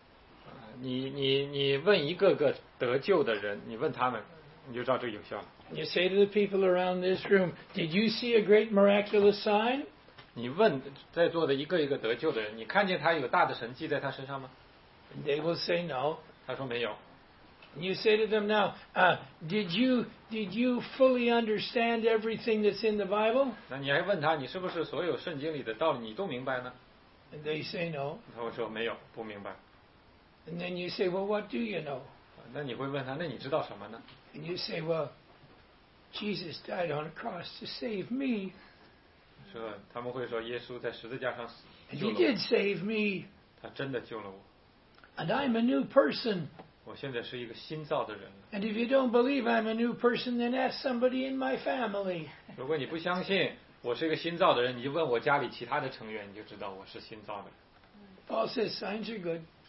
你问一个个得救的人，你问他们，你就知道这个有效了。 You say to the people around this room, did you see a great miraculous sign? 你问在座的一个一个得救的人，你看见他有大的神迹在他身上吗？ And they will say no. 他说没有。 And you say to them now, did you fully understand everything that's in the Bible? 那你还问他，你是不是所有圣经里的道理你都明白呢？ And they say no. 他会说没有，不明白。 And then you say, well, what do you know? 那你会问他，那你知道什么呢？ And you say, well, Jesus died on a cross to save me. 说他们会说耶稣在十字架上死 And 救 he 了 did 我， save me. 他真的救了我， And I'm a new person. 我现在是一个新造的人了。 And if you don't believe I'm a new person, then ask somebody in my family. 如果你不相信我是一个新造的人，你就问我家里其他的成员，你就知道我是新造的人。 Paul says signs are good.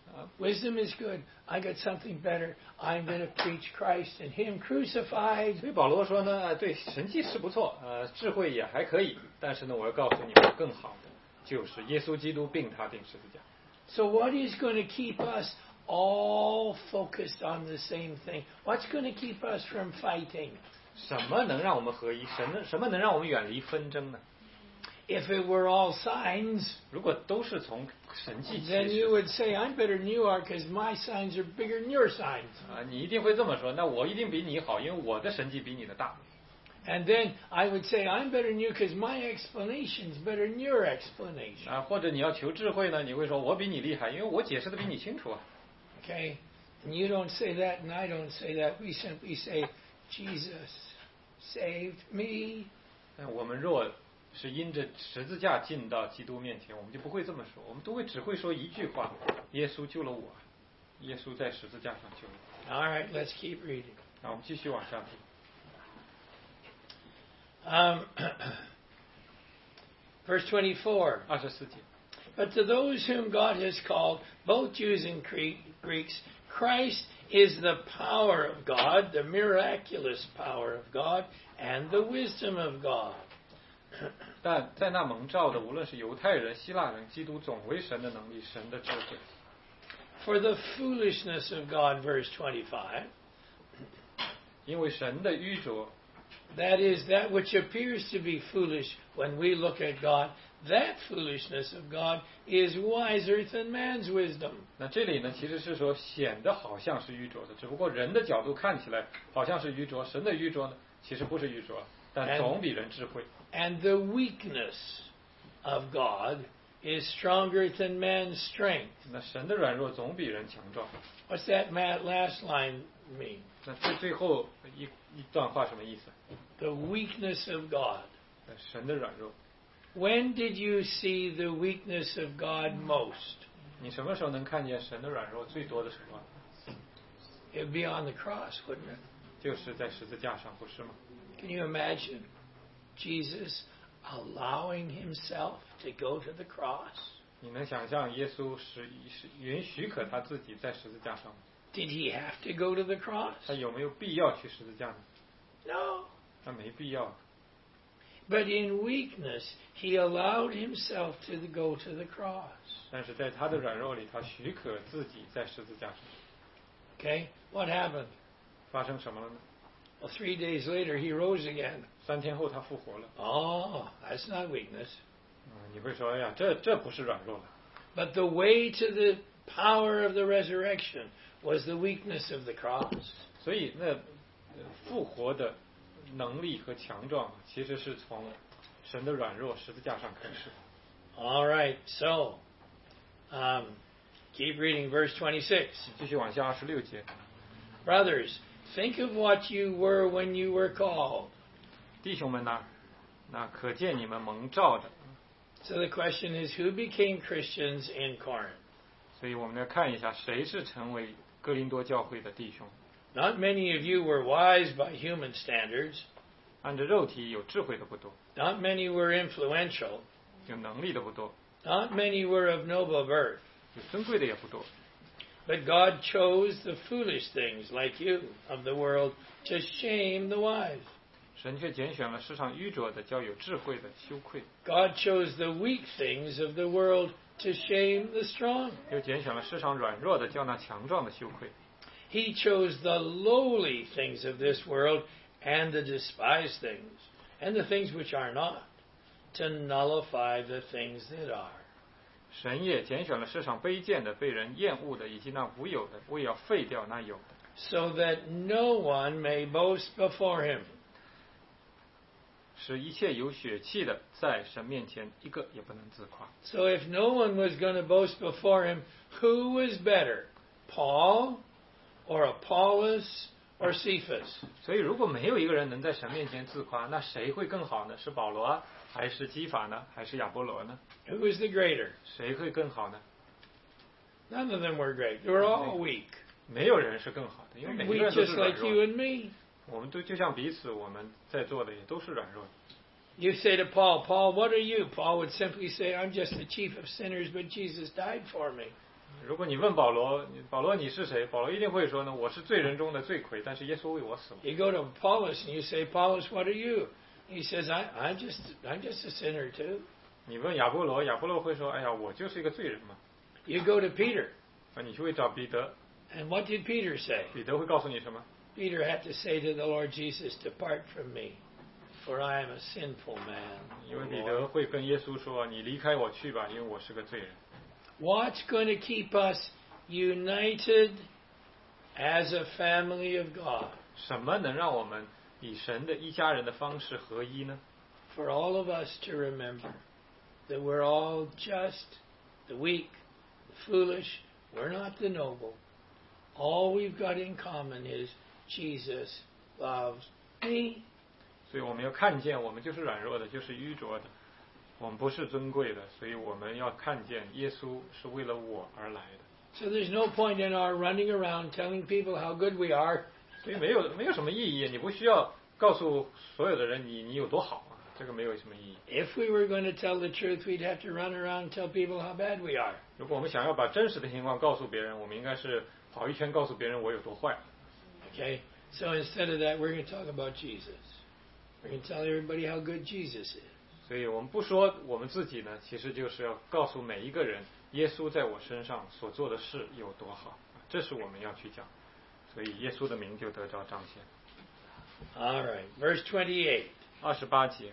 Wisdom is good. I got something better. I'm going to preach Christ and Him crucified. 所以保罗说呢，对，神迹是不错，智慧也还可以，但是呢，我要告诉你们，更好的就是耶稣基督并他钉十字架。 So what is going to keep us all focused on the same thing? What's going to keep us from fighting? 什么能让我们合一？什么能让我们远离纷争呢？ If it were all signs, 如果都是从神迹启 then 示 you would say, I'm better than you are because my signs are bigger than your signs. 你一定会这么说，那我一定比你好，因为我的神迹比你的大。 And then I would say, I'm better than you because my explanation is better than your explanation. 或者你要求智慧呢，你会说我比你厉害，因为我解释的比你清楚啊。 Okay? And you don't say that, and I don't say that. We simply say, Jesus saved me. 但我们若是因着十字架进到基督面前，我们就不会这么说，我们只会说一句话：耶稣救了我，耶稣在十字架上救了我。 All right, let's keep reading. 我们继续往下读。 Verse 24. 24节。 But to those whom God has called, both Jews and Greeks, Christ is the power of God, the miraculous power of God, and the wisdom of God. 但在那蒙召的，无论是犹太人、希腊人，基督总为神的能力、神的智慧。 For the foolishness of God, verse 25. 因为神的愚拙。 That is, that which appears to be foolish when we look at God, that foolishness of God is wiser than man's wisdom. 那这里呢，其实是说显得好像是愚拙的，只不过人的角度看起来好像是愚拙，神的愚拙呢，其实不是愚拙，但总比人智慧。 And the weakness of God is stronger than man's strength. 那神的软弱总比人强壮。 What's that last line mean? 那最后一段话什么意思？ The weakness of God. 神的软弱。 When did you see the weakness of God most? 你什么时候能看见神的软弱最多的时候？ It would be on the cross, wouldn't it? 就是在十字架上，不是吗？ Can you imagine Jesus allowing himself to go to the cross? 你能想象耶稣是许可他自己在十字架上吗？ Did he have to go to the cross? 他有没有必要去十字架呢？ No. 他没必要。 But in weakness, he allowed himself to go to the cross. 但是在他的软弱里，他许可自己在十字架上。 Okay? What happened? 发生什么了呢？ Well, 3 days later, he rose again. 3天后他复活了。 Oh, that's not weakness. 你会说，哎呀，这不是软弱了。 But the way to the power of the resurrection was the weakness of the cross. 所以那复活的能力和强壮，其实是从神的软弱十字架上开始。 All right, so keep reading verse 26. 继续往下26节。 Brothers, think of what you were when you were called. 弟兄们呐，那可见你们蒙召的。 So the question is, who became Christians in Corinth? 所以我们要看一下谁是成为哥林多教会的弟兄。 Not many of you were wise by human standards. 按照肉体有智慧的不多， Not many were influential. 有能力的不多， Not many were of noble birth. 有尊贵的也不多。 But God chose the foolish things like you of the world to shame the wise. 神却拣选了世上愚拙的，叫有智慧的羞愧； God chose the weak things of the world to shame the strong. 又拣选了世上软弱的，叫那强壮的羞愧。 He chose the lowly things of this world and the despised things and the things which are not to nullify the things that are. 神也拣选了世上卑贱的、被人厌恶的，以及那无有的，为要废掉那有的， So that no one may boast before him. 使一切有血气的在神面前一个也不能自夸。 So if no one was going to boast before him, who was better, Paul or Apollos or Cephas? 所以，如果没有一个人能在神面前自夸，那谁会更好呢？是保罗啊，还是基法呢？还是亚波罗呢？ Who was the greater? 谁会更好呢？ None of them were great. They were all weak. 没有人是更好的，因为每个 Weak 人都是 just 软 like 弱 you 的。 and me. 我们都就像彼此，我们在座的也都是软弱的。 You say to Paul, Paul, what are you? Paul would simply say, I'm just the chief of sinners, but Jesus died for me. 如果你问保罗，保罗你是谁？保罗一定会说呢，我是罪人中的罪魁，但是耶稣为我死了。 You go to Paulus and you say, Paulus, what are you? He says, I'm just a sinner too. 你问亚波罗，亚波罗会说，哎呀，我就是一个罪人嘛。 You go to Peter, 你去会找彼得， and what did Peter say? 彼得会告诉你什么？ Peter had to say to the Lord Jesus, depart from me, for I am a sinful man. 因为彼得会跟耶稣说，你离开我去吧，因为我是个罪人。 What's going to keep us united as a family of God? 什么能让我们以神的一家人的方式合一呢？ For all of us to remember that we're all just the weak, the foolish, we're not the noble. All we've got in common is Jesus loves me. 所以我们要看见，我们就是软弱的，就是愚拙的，我们不是尊贵的，所以我们要看见耶稣是为了我而来的。 So there's no point in our running around telling people how good we are. 所以没有什么意义，你不需要告诉所有的人你有多好啊，这个没有什么意义。 If we were going to tell the truth, we'd have to run around and tell people how bad we are. 如果我们想要把真实的情况告诉别人，我们应该是跑一圈告诉别人我有多坏。 Okay? So instead of that, we're going to talk about Jesus. We're going to tell everybody how good Jesus is. 所以我们不说我们自己呢，其实就是要告诉每一个人，耶稣在我身上所做的事有多好，这是我们要去讲。所以耶稣的名就得着彰显。 All right, verse 28. 28节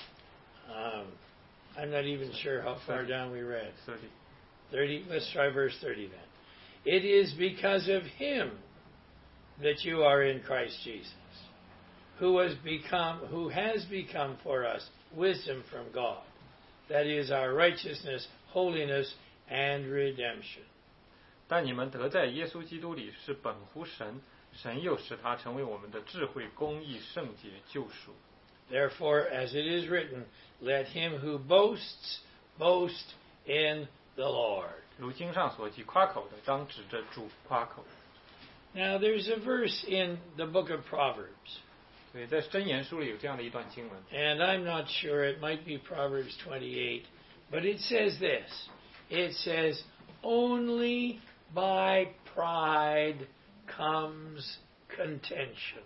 I'm not even sure how far down we read. 30 30. Let's try verse 30 then. It is because of him that you are in Christ Jesus, who has become for us wisdom from God. That is our righteousness, holiness, and redemption. 但你们得在耶稣基督里是本乎神，神又使他成为我们的智慧、公义、圣洁、救赎。 Therefore, as it is written, let him who boasts boast in the Lord. 如经上所记，夸口的当指着主夸口。 Now, there's a verse in the book of Proverbs, 所以在箴言书里有这样的一段经文， and I'm not sure, it might be Proverbs 28, but it says this. It says, only by pride comes contention.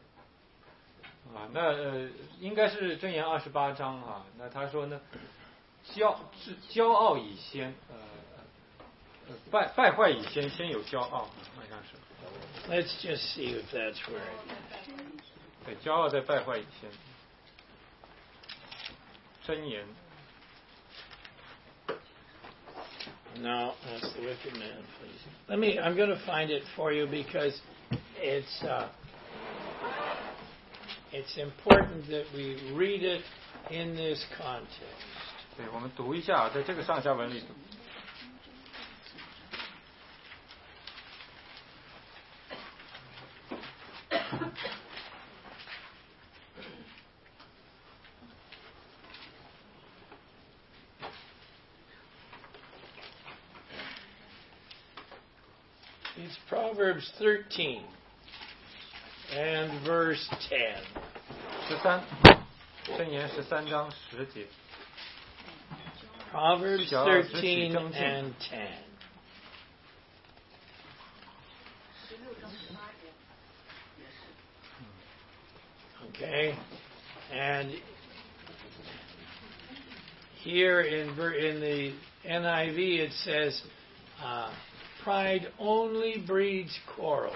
应该是箴言28章啊。那他说呢，骄傲以先，败坏以先，先有骄傲，好像是。 Let's just see if that's where it is. 对，骄傲在败坏以先。箴言 No, that's the wicked man, please. I'm going to find it for you because it's important that we read it in this context. 对，我们读一下，在这个上下文里。 It's Proverbs 13 and verse 10. 13，箴言13章10节。 Proverbs 13 and 10. Okay, and here in the NIV it says, pride only breeds quarrels.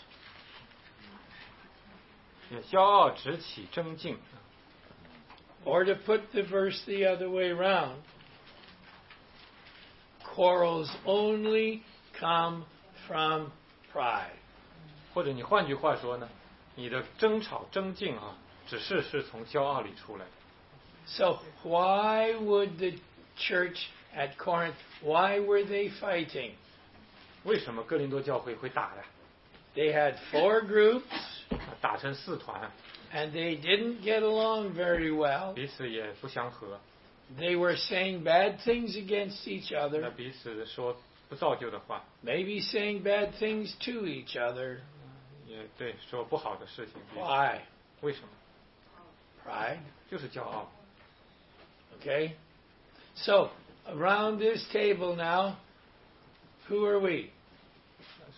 骄傲只起争竞。 Or to put the verse the other way around, quarrels only come from pride. 或者你换句话说呢，你的争吵争竞啊，只是从骄傲里出来的。 So why would the church at Corinth, why were they fighting? 为什么哥林多教会会打的？ They had 4 groups, 打成4团， and they didn't get along very well. 彼此也不相合， They were saying bad things against each 那 other, 彼此说不造就的话， maybe saying bad things to each other. 也对，说不好的事情。 Why? 为什么？ Pride. 就是骄傲。 Okay? So, around this table now, who are we?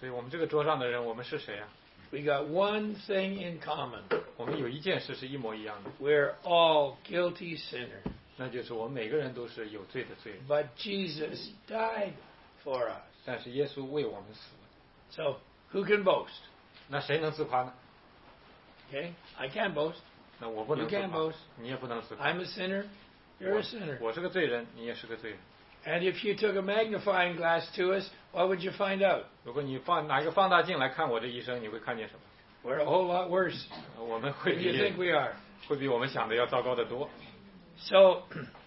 所以我们这个桌上的人，我们是谁啊？ We got one thing in common. 我们有一件事是一模一样的， We're all guilty sinners. 那就是我们每个人都是有罪的罪人， But Jesus died for us. 但是耶稣为我们死了。 So who can boast? 那谁能自夸呢？ Okay? I can't boast. 那我不能自 You can't 夸 boast.， 你也不能自夸。 I'm a sinner. You're a sinner. 我是个罪人，你也是个罪人。 And if you took a magnifying glass to us, what would you find out? 如果你拿一个放大镜来看我这一生，你会看见什么？ We're a whole lot worse 我们会 than you think 比 we are. 我们想的要糟糕得多。 So,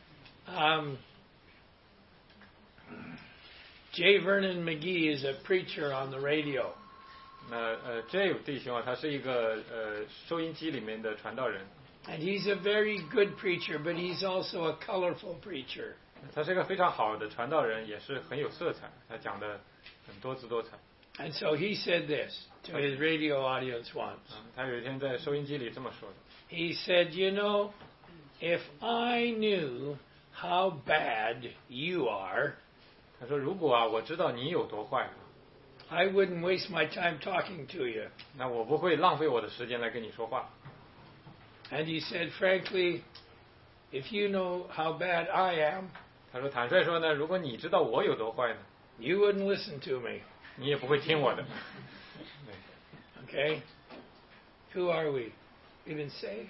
J. Vernon McGee is a preacher on the radio. 那J 弟兄啊，他是一个收音机里面的传道人， And he's a very good preacher, but he's also a colorful preacher. 他是一个非常好的传道人，也是很有色彩，他讲的很多姿多彩。 And so he said this to his radio audience once. 他有一天在收音机里这么说的， He said, You know, if I knew how bad you are, 他说如果啊我知道你有多坏， I wouldn't waste my time talking to you. 那我不会浪费我的时间来跟你说话。 And he said, frankly, if you know how bad I am, 他说坦率说呢，如果你知道我有多坏呢， you wouldn't listen to me. 你也不会听我的。 Okay? Who are we? We've been saved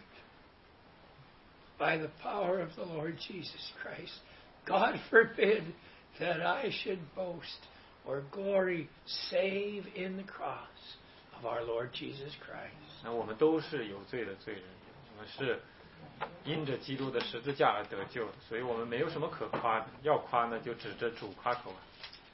by the power of the Lord Jesus Christ. God forbid that I should boast or glory save in the cross of our Lord Jesus Christ. 那我们都是有罪的罪人，我们是因着基督的十字架而得救的，所以我们没有什么可夸的，要夸呢就指着主夸口啊。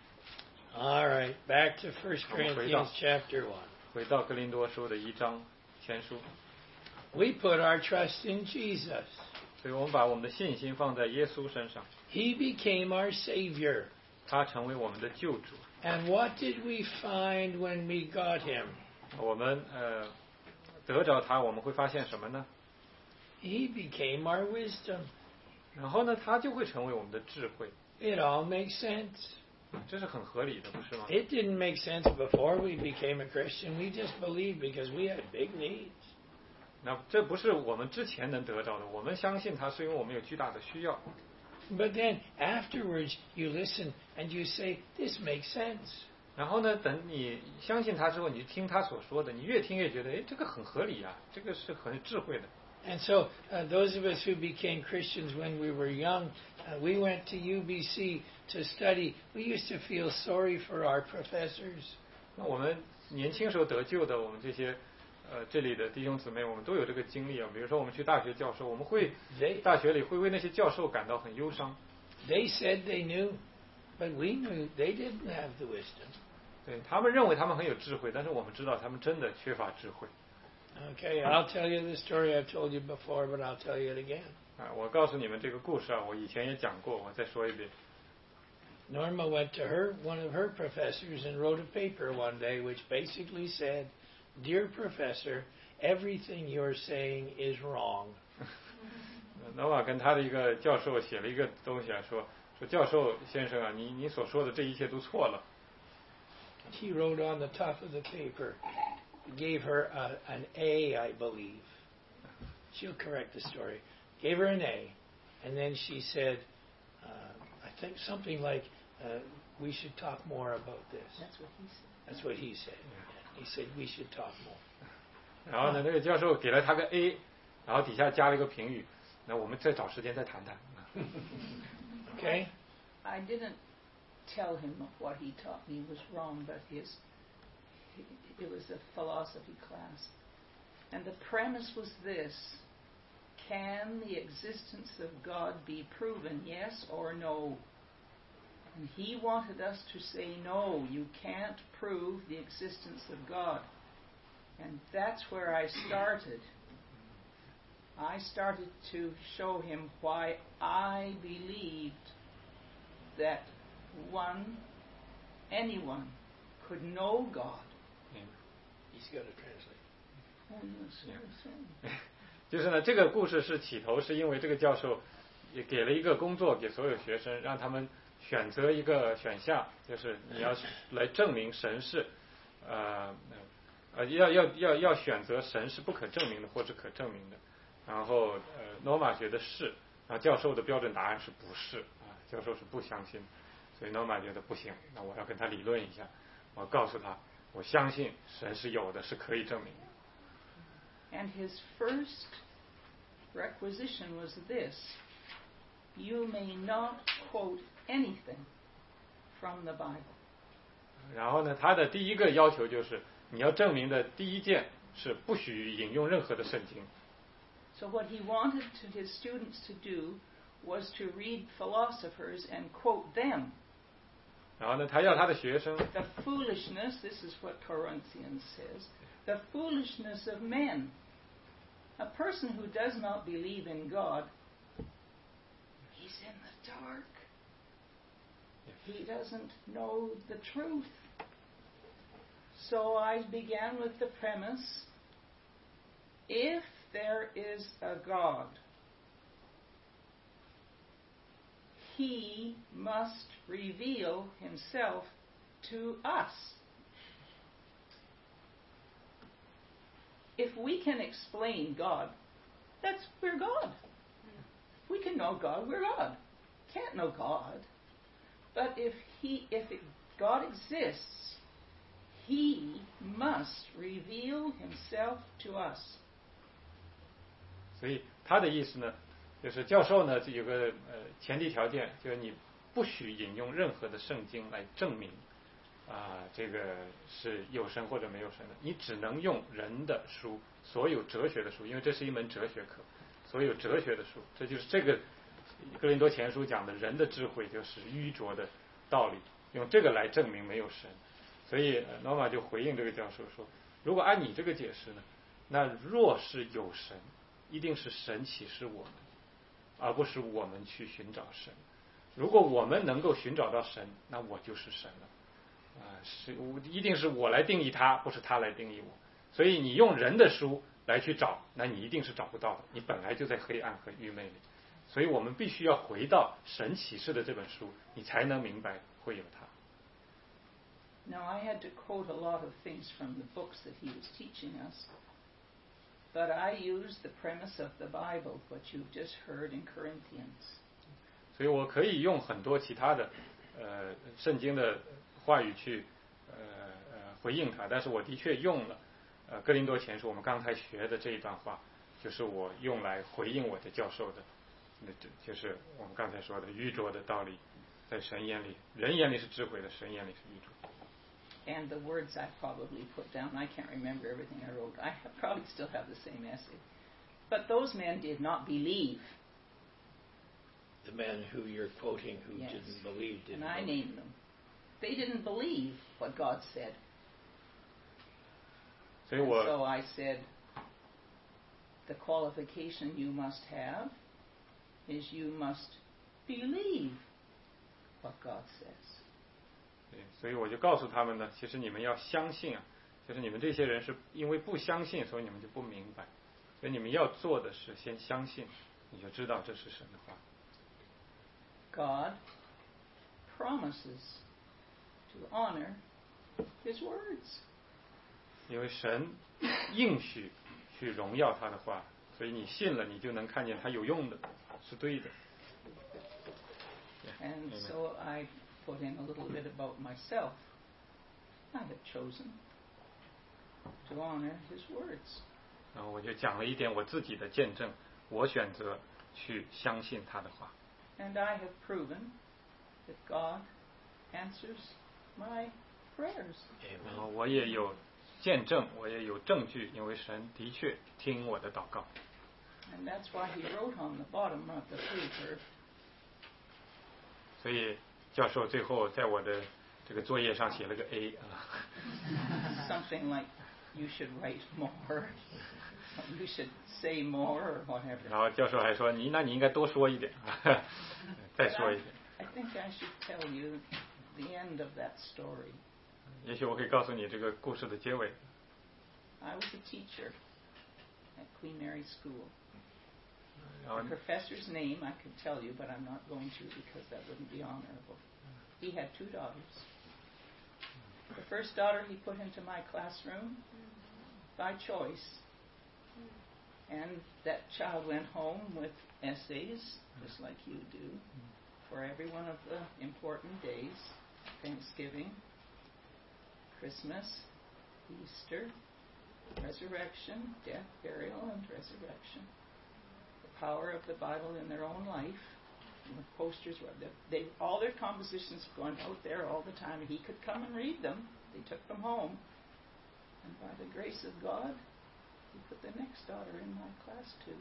All right, back to 1 Corinthians chapter 1. 回到哥林多书的1章前书， We put our trust in Jesus. 所以我们把我们的信心放在耶稣身上， He became our Savior. 他成为我们的救主。 And what did we find when we got Him? 我们得着他，我们会发现什么呢？ He became our wisdom. 然后呢，他就会成为我们的智慧， It all makes sense. 这是很合理的，不是吗？ It didn't make sense before we became a Christian. We just believed because we had big needs. 那这不是我们之前能得着的，我们相信他是因为我们有巨大的需要。 But then afterwards, you listen and you say, this makes sense. 然后呢，等你相信他之后，你就听他所说的，你越听越觉得，哎，这个很合理啊，这个是很智慧的。 And so, those of us who became Christians when we were young, we went to UBC to study. We used to feel sorry for our professors. 那我们年轻时候得救的，我们这些这里的弟兄姊妹，我们都有这个经历啊。比如说我们去大学教授，我们会大学里会为那些教授感到很忧伤。 They said they knew, but we knew they didn't have the wisdom. 对，他们认为他们很有智慧，但是我们知道他们真的缺乏智慧。 Okay, I'll tell you the story I've told you before, but I'll tell you it again. 啊，我告诉你们这个故事啊，我以前也讲过，我再说一遍。 Norma went to one of her professors and wrote a paper one day which basically said, Dear Professor, everything you're saying is wrong. 诺瓦跟他的一个教授写了一个东西啊，说教授先生啊，你所说的这一切都错了。 He wrote on the top of the paper, gave her an A, I believe. She'll correct the story. Gave her an A, and then she said, I think something like, we should talk more about this. That's what he said. That's what he said. He said we should talk more. 然后呢，那个教授给了他个 A， 然后底下加了一个评语，那我们再找时间再谈谈。 Okay? I didn't tell him what he taught me was wrong, but it was a philosophy class. And the premise was this: can the existence of God be proven, yes or no? And he wanted us to say, no, you can't prove the existence of God. And that's where I started. I started to show him why I believed that anyone could know God. He's got to translate. Oh, yes, 就是呢，这个故事是起头是因为这个教授也给了一个工作给所有学生，让他们选择一个选项，就是你要来证明神是要选择神是不可证明的或者可证明的。然后Norma 觉得是，然后教授的标准答案是不是啊？教授是不相信，所以 Norma 觉得不行，那我要跟他理论一下，我告诉他，我相信神是有的，是可以证明的。 And his first requisition was this: you may not quote anything from the Bible. 然后呢，他的第一个要求就是你要证明的第一件是不许引用任何的圣经。 So what he wanted his students to do was to read philosophers and quote them. 然后呢，他要他的学生 The foolishness, this is what Corinthians says, the foolishness of men. A person who does not believe in God, he's in the dark. He doesn't know the truth. So I began with the premise, if there is a God, he must reveal himself to us. If we can explain God, we're God. We can know God, we're God. Can't know God. But if God exists, he must reveal himself to us. 所以他的意思呢，就是教授呢有个前提条件，就是你不许引用任何的圣经来证明这个是有神或者没有神的，你只能用人的书，所有哲学的书，因为这是一门哲学课，所有哲学的书，这就是这个哥林多前书讲的人的智慧就是愚拙的道理，用这个来证明没有神。所以Norma就回应这个教授说，如果按你这个解释呢，那若是有神，一定是神启示我们，而不是我们去寻找神。如果我们能够寻找到神，那我就是神了。一定是我来定义他，不是他来定义我。所以你用人的书来去找，那你一定是找不到的，你本来就在黑暗和愚昧里。所以我们必须要回到神启示的这本书，你才能明白会有他。 Now I had to quote a lot of things from the books that he was teaching us, but I used the premise of the Bible, what you've just heard in Corinthians. 所以我可以用很多其他的圣经的话语去回应他，但是我的确用了哥林多前书我们刚才学的这一段话，就是我用来回应我的教授的，就是我们刚才说的愚拙的道理，在神眼里，人眼里是智慧的，神眼里是愚拙。 And the words I probably put down, I can't remember everything I wrote. I probably still have the same essay. But those men did not believe. The men who you're quoting who Yes. didn't believe didn't And I believe. named them. They didn't believe what God said. 所以我 So I said, the qualification you must have is you must believe what God says. 对，所以我就告诉他们呢，其实你们要相信啊，就是你们这些人是因为不相信，所以你们就不明白，所以你们要做的是先相信，你就知道这是神的话。 God promises to honor his words. 因为神应许去荣耀他的话，所以你信了，你就能看见他有用的，是对的。 And so I put in a little bit about myself. I have chosen to honor his words. 然后我就讲了一点我自己的见证，我选择去相信他的话。 And I have proven that God answers my prayers. 然后我也有见证，我也有证据，因为神的确听我的祷告。 And that's why he wrote on the bottom of the paper, 所以教授最后在我的这个作业上写了个 A something like, you should write more, you should say more, or whatever. 然后教授还说那你应该多说一点再说一点。 I think I should tell you the end of that story. 也许我可以告诉你这个故事的结尾。 I was a teacher at Queen Mary School. 然后 The professor's name I could tell you, but I'm not going to because that wouldn't be honorable. He had 2 daughters. The first daughter he put into my classroom by choice. And that child went home with essays, just like you do, for every one of the important days: Thanksgiving, Christmas, Easter, resurrection, death, burial, and resurrection. The power of the Bible in their own life. And the posters were all their compositions going out there all the time. He could come and read them. They took them home. And by the grace of God, he put the next daughter in my class too.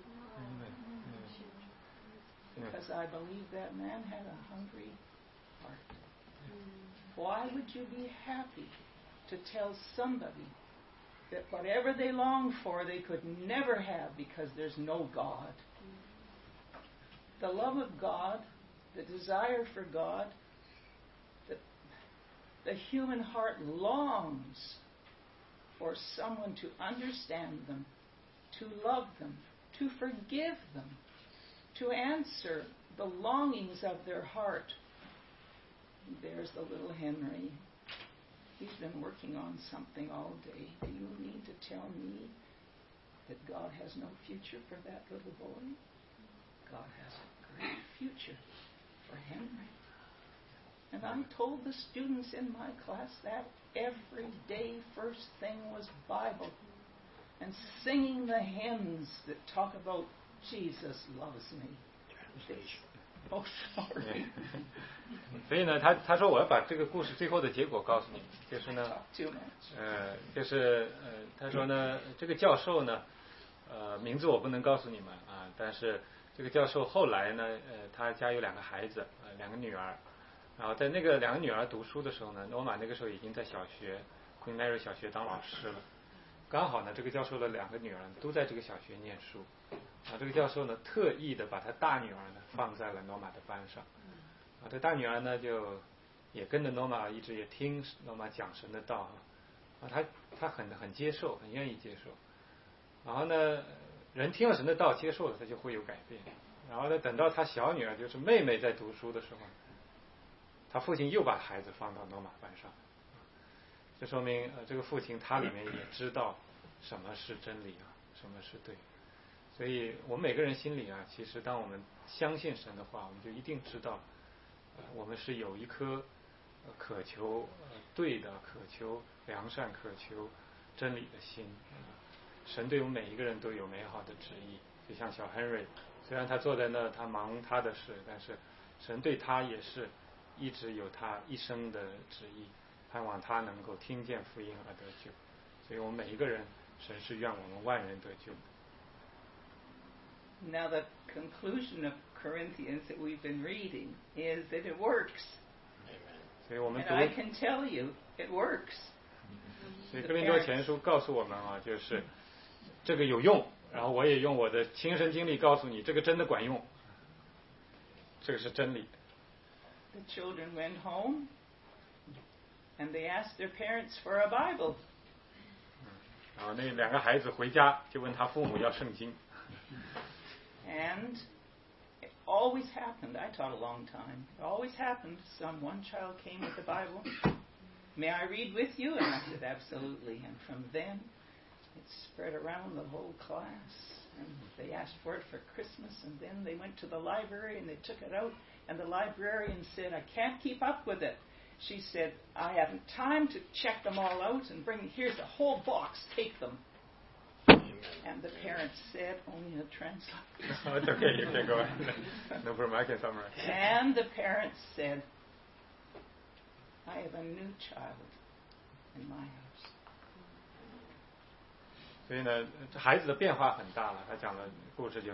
Because I believe that man had a hungry heart. Why would you be happy to tell somebody that whatever they long for they could never have because there's no God? The love of God, the desire for God, the human heart longs for someone to understand them, to love them, to forgive them, to answer the longings of their heart. And there's the little Henry. He's been working on something all day. Do you mean to tell me that God has no future for that little boy? God has a great future for Henry. And I told the students in my class that every day. First thing was Bible and singing the hymns that talk about Jesus loves me. Oh, sorry. 所以呢，他说我要把这个故事最后的结果告诉你，就是呢，他说呢，这个教授呢，名字我不能告诉你们啊，但是这个教授后来呢，他家有2个孩子，2个女儿，然后在那个2个女儿读书的时候呢，诺玛那个时候已经在小学 Queen Mary 小学当老师了，刚好呢，这个教授的2个女儿都在这个小学念书，啊，这个教授呢特意的把他大女儿呢放在了诺玛的班上，啊，这大女儿呢就也跟着诺玛一直也听诺玛讲神的道啊，他很接受，很愿意接受，然后呢，人听了神的道接受了，他就会有改变，然后呢，等到他小女儿就是妹妹在读书的时候，他父亲又把孩子放到诺玛班上，这说明这个父亲他里面也知道什么是真理啊，什么是对，所以我们每个人心里啊，其实当我们相信神的话，我们就一定知道，我们是有一颗渴求对的，渴求良善，渴求真理的心。神对我们每一个人都有美好的旨意，就像小 Henry， 虽然他坐在那他忙他的事，但是神对他也是一直有他一生的旨意，盼望他能够听见福音而得救。所以我们每一个人，神是愿我们万人得救。 Now the conclusion of Corinthians that we've been reading is that it works. 所以我们 And I can tell you, it works. 所以哥林多前书告诉我们啊，就是这个有用，然后我也用我的亲身经历告诉你，这个真的管用，这个是真理。 The children went home and they asked their parents for a Bible. 然后那2个孩子回家就问他父母要圣经。 And it always happened. I taught a long time. It always happened. One child came with the Bible. May I read with you? And I said, absolutely. And from then, it spread around the whole class. And they asked for it for Christmas. And then they went to the library and they took it out. And the librarian said, I can't keep up with it. She said, I haven't time to check them all out and here's a whole box. Take them. And the parents said, only a translation. Oh, it's okay, you can go ahead. No problem, I can summarize. And the parents said, I have a new child in my house. 所以呢，孩子的变化很大了。他讲的故事就是，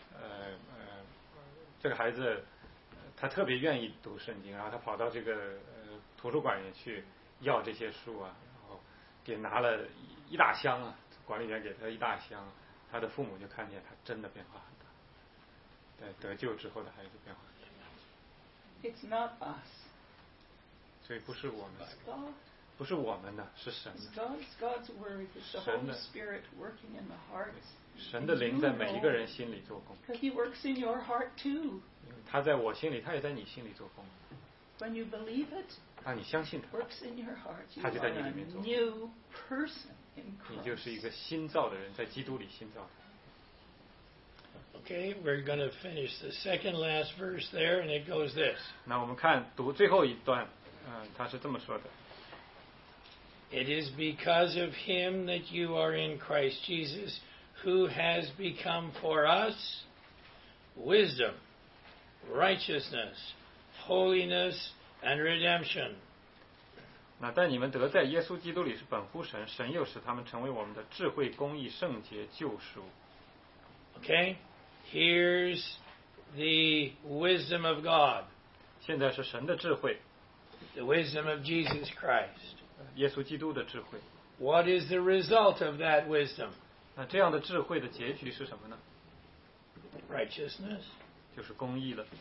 这个孩子他特别愿意读圣经，然后他跑到这个图书馆里去要这些书啊，然后给拿了一大箱啊。管理员给他一大箱，他的父母就看见他真的变化很大，对，得救之后的孩子变化很大。 It's not us. 所以不是我们，不是我们的，是神的。 God's word is the Holy Spirit working in the hearts. 神的灵在每一个人心里做工。 Because He works in your heart too. 他在我心里，他也在你心里做工。 when you believe it, 当你相信他， works in your heart. You 他就在 are 你 a 里面做， new person in 你就是一 Christ. 个新造的人，在基督里新造的。 Okay, we're going to finish the second last verse there, and it goes this. 那我们看读最后一段，他是这么说的。 It is because of him that you are in Christ Jesus, who has become for us wisdom, righteousness, holiness, and redemption. 那但你们得在耶稣基督里是本乎神，神又使他们成为我们的智慧、公义、圣洁、救赎。 Okay? Here's the wisdom of God, 现在是神的智慧， the wisdom of Jesus Christ. 耶稣基督的智慧。 What is the result of that wisdom? 那这样的智慧的结局是什么呢？ Righteousness. 就是公义了。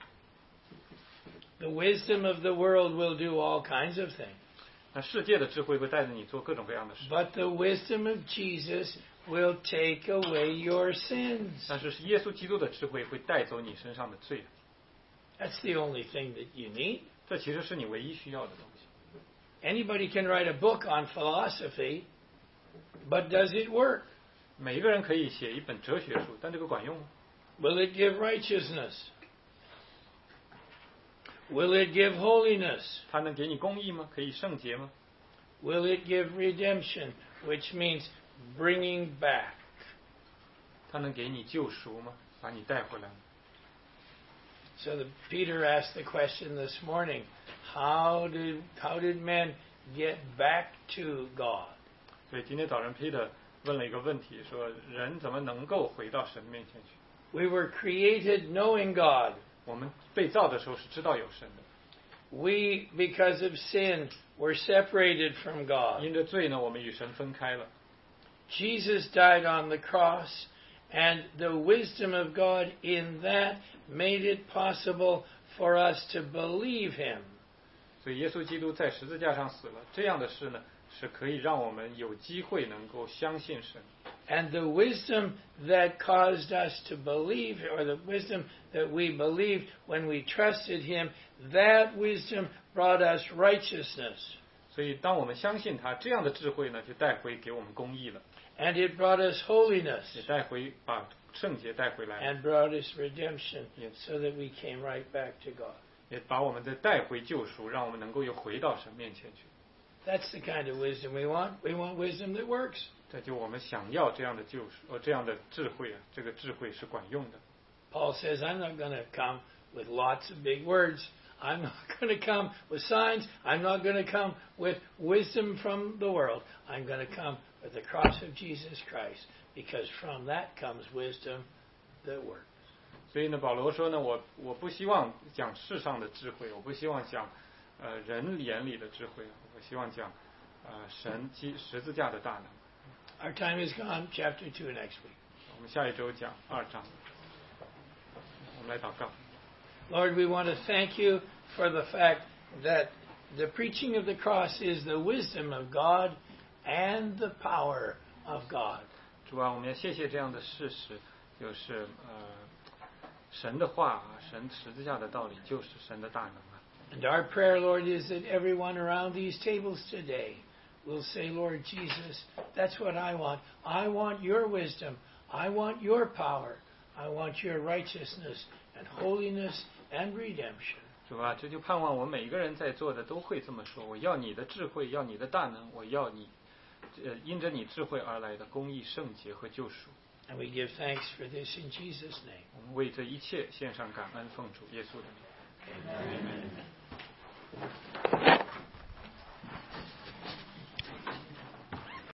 The wisdom of the world will do all kinds of things. 那世界的智慧会带着你做各种各样的事， But the wisdom of Jesus will take away your sins. 但是耶稣基督的智慧会带走你身上的罪。 That's the only thing that you need. 这其实是你唯一需要的东西。 Anybody can write a book on philosophy, but does it work? 每一个人可以写一本哲学书，但这个管用吗？ Will it give righteousness? Will it give holiness? 它能给你公义吗？可以圣洁吗？ Will it give redemption, which means bringing back? 它能给你救赎吗？把你带回来吗？ So Peter asked the question this morning, how did men get back to God? 所以今天早上 Peter 问了一个问题，说人怎么能够回到神面前去？ We were created knowing God. 我们被造的时候是知道有神的， We, because of sin, were separated from God. 因着罪呢，我们与神分开了。 Jesus died on the cross, and the wisdom of God in that made it possible for us to believe Him. 所以耶稣基督在十字架上死了，这样的事呢，是可以让我们有机会能够相信神。 And the wisdom that caused us to believe, or the wisdom that we believed when we trusted Him, that wisdom brought us righteousness. 所以当我们相信他，这样的智慧呢，就带回给我们公义了， And it brought us holiness. 也带回把圣洁带回来， And brought us redemption, Yes. so that we came right back to God. 也把我们再带回救赎，让我们能够又回到神面前去。 That's the kind of wisdom we want. We want wisdom that works. 这就我们想要这样的救赎，这样的智慧啊，这个智慧是管用的。 Paul says, I'm not going to come with lots of big words. I'm not going to come with signs. I'm not going to come with wisdom from the world. I'm going to come with the cross of Jesus Christ, because from that comes wisdom that works. 所以呢，保罗说呢，我不希望讲世上的智慧，我不希望讲人眼里的智慧，我希望讲神十字架的大能。 Our time is gone. Chapter 2 next week. 我们下一周讲2章，我们来祷告。 Lord, we want to thank you for the fact that the preaching of the cross is the wisdom of God and the power of God. 主啊，我们要谢谢这样的事实，就是神的话啊，神十字架的道理就是神的大能啊。 And our prayer, Lord, is that everyone around these tables today will say, Lord Jesus, that's what I want. I want your wisdom. I want your power. I want your righteousness and holiness and redemption. 主啊，这就盼望我们每一个人在座的都会这么说：我要你的智慧，要你的大能，我要你，因着你智慧而来的公义、圣洁和救赎。 And we give thanks for this in Jesus' name. 我们为这一切献上感恩，奉主耶稣的名。 Amen.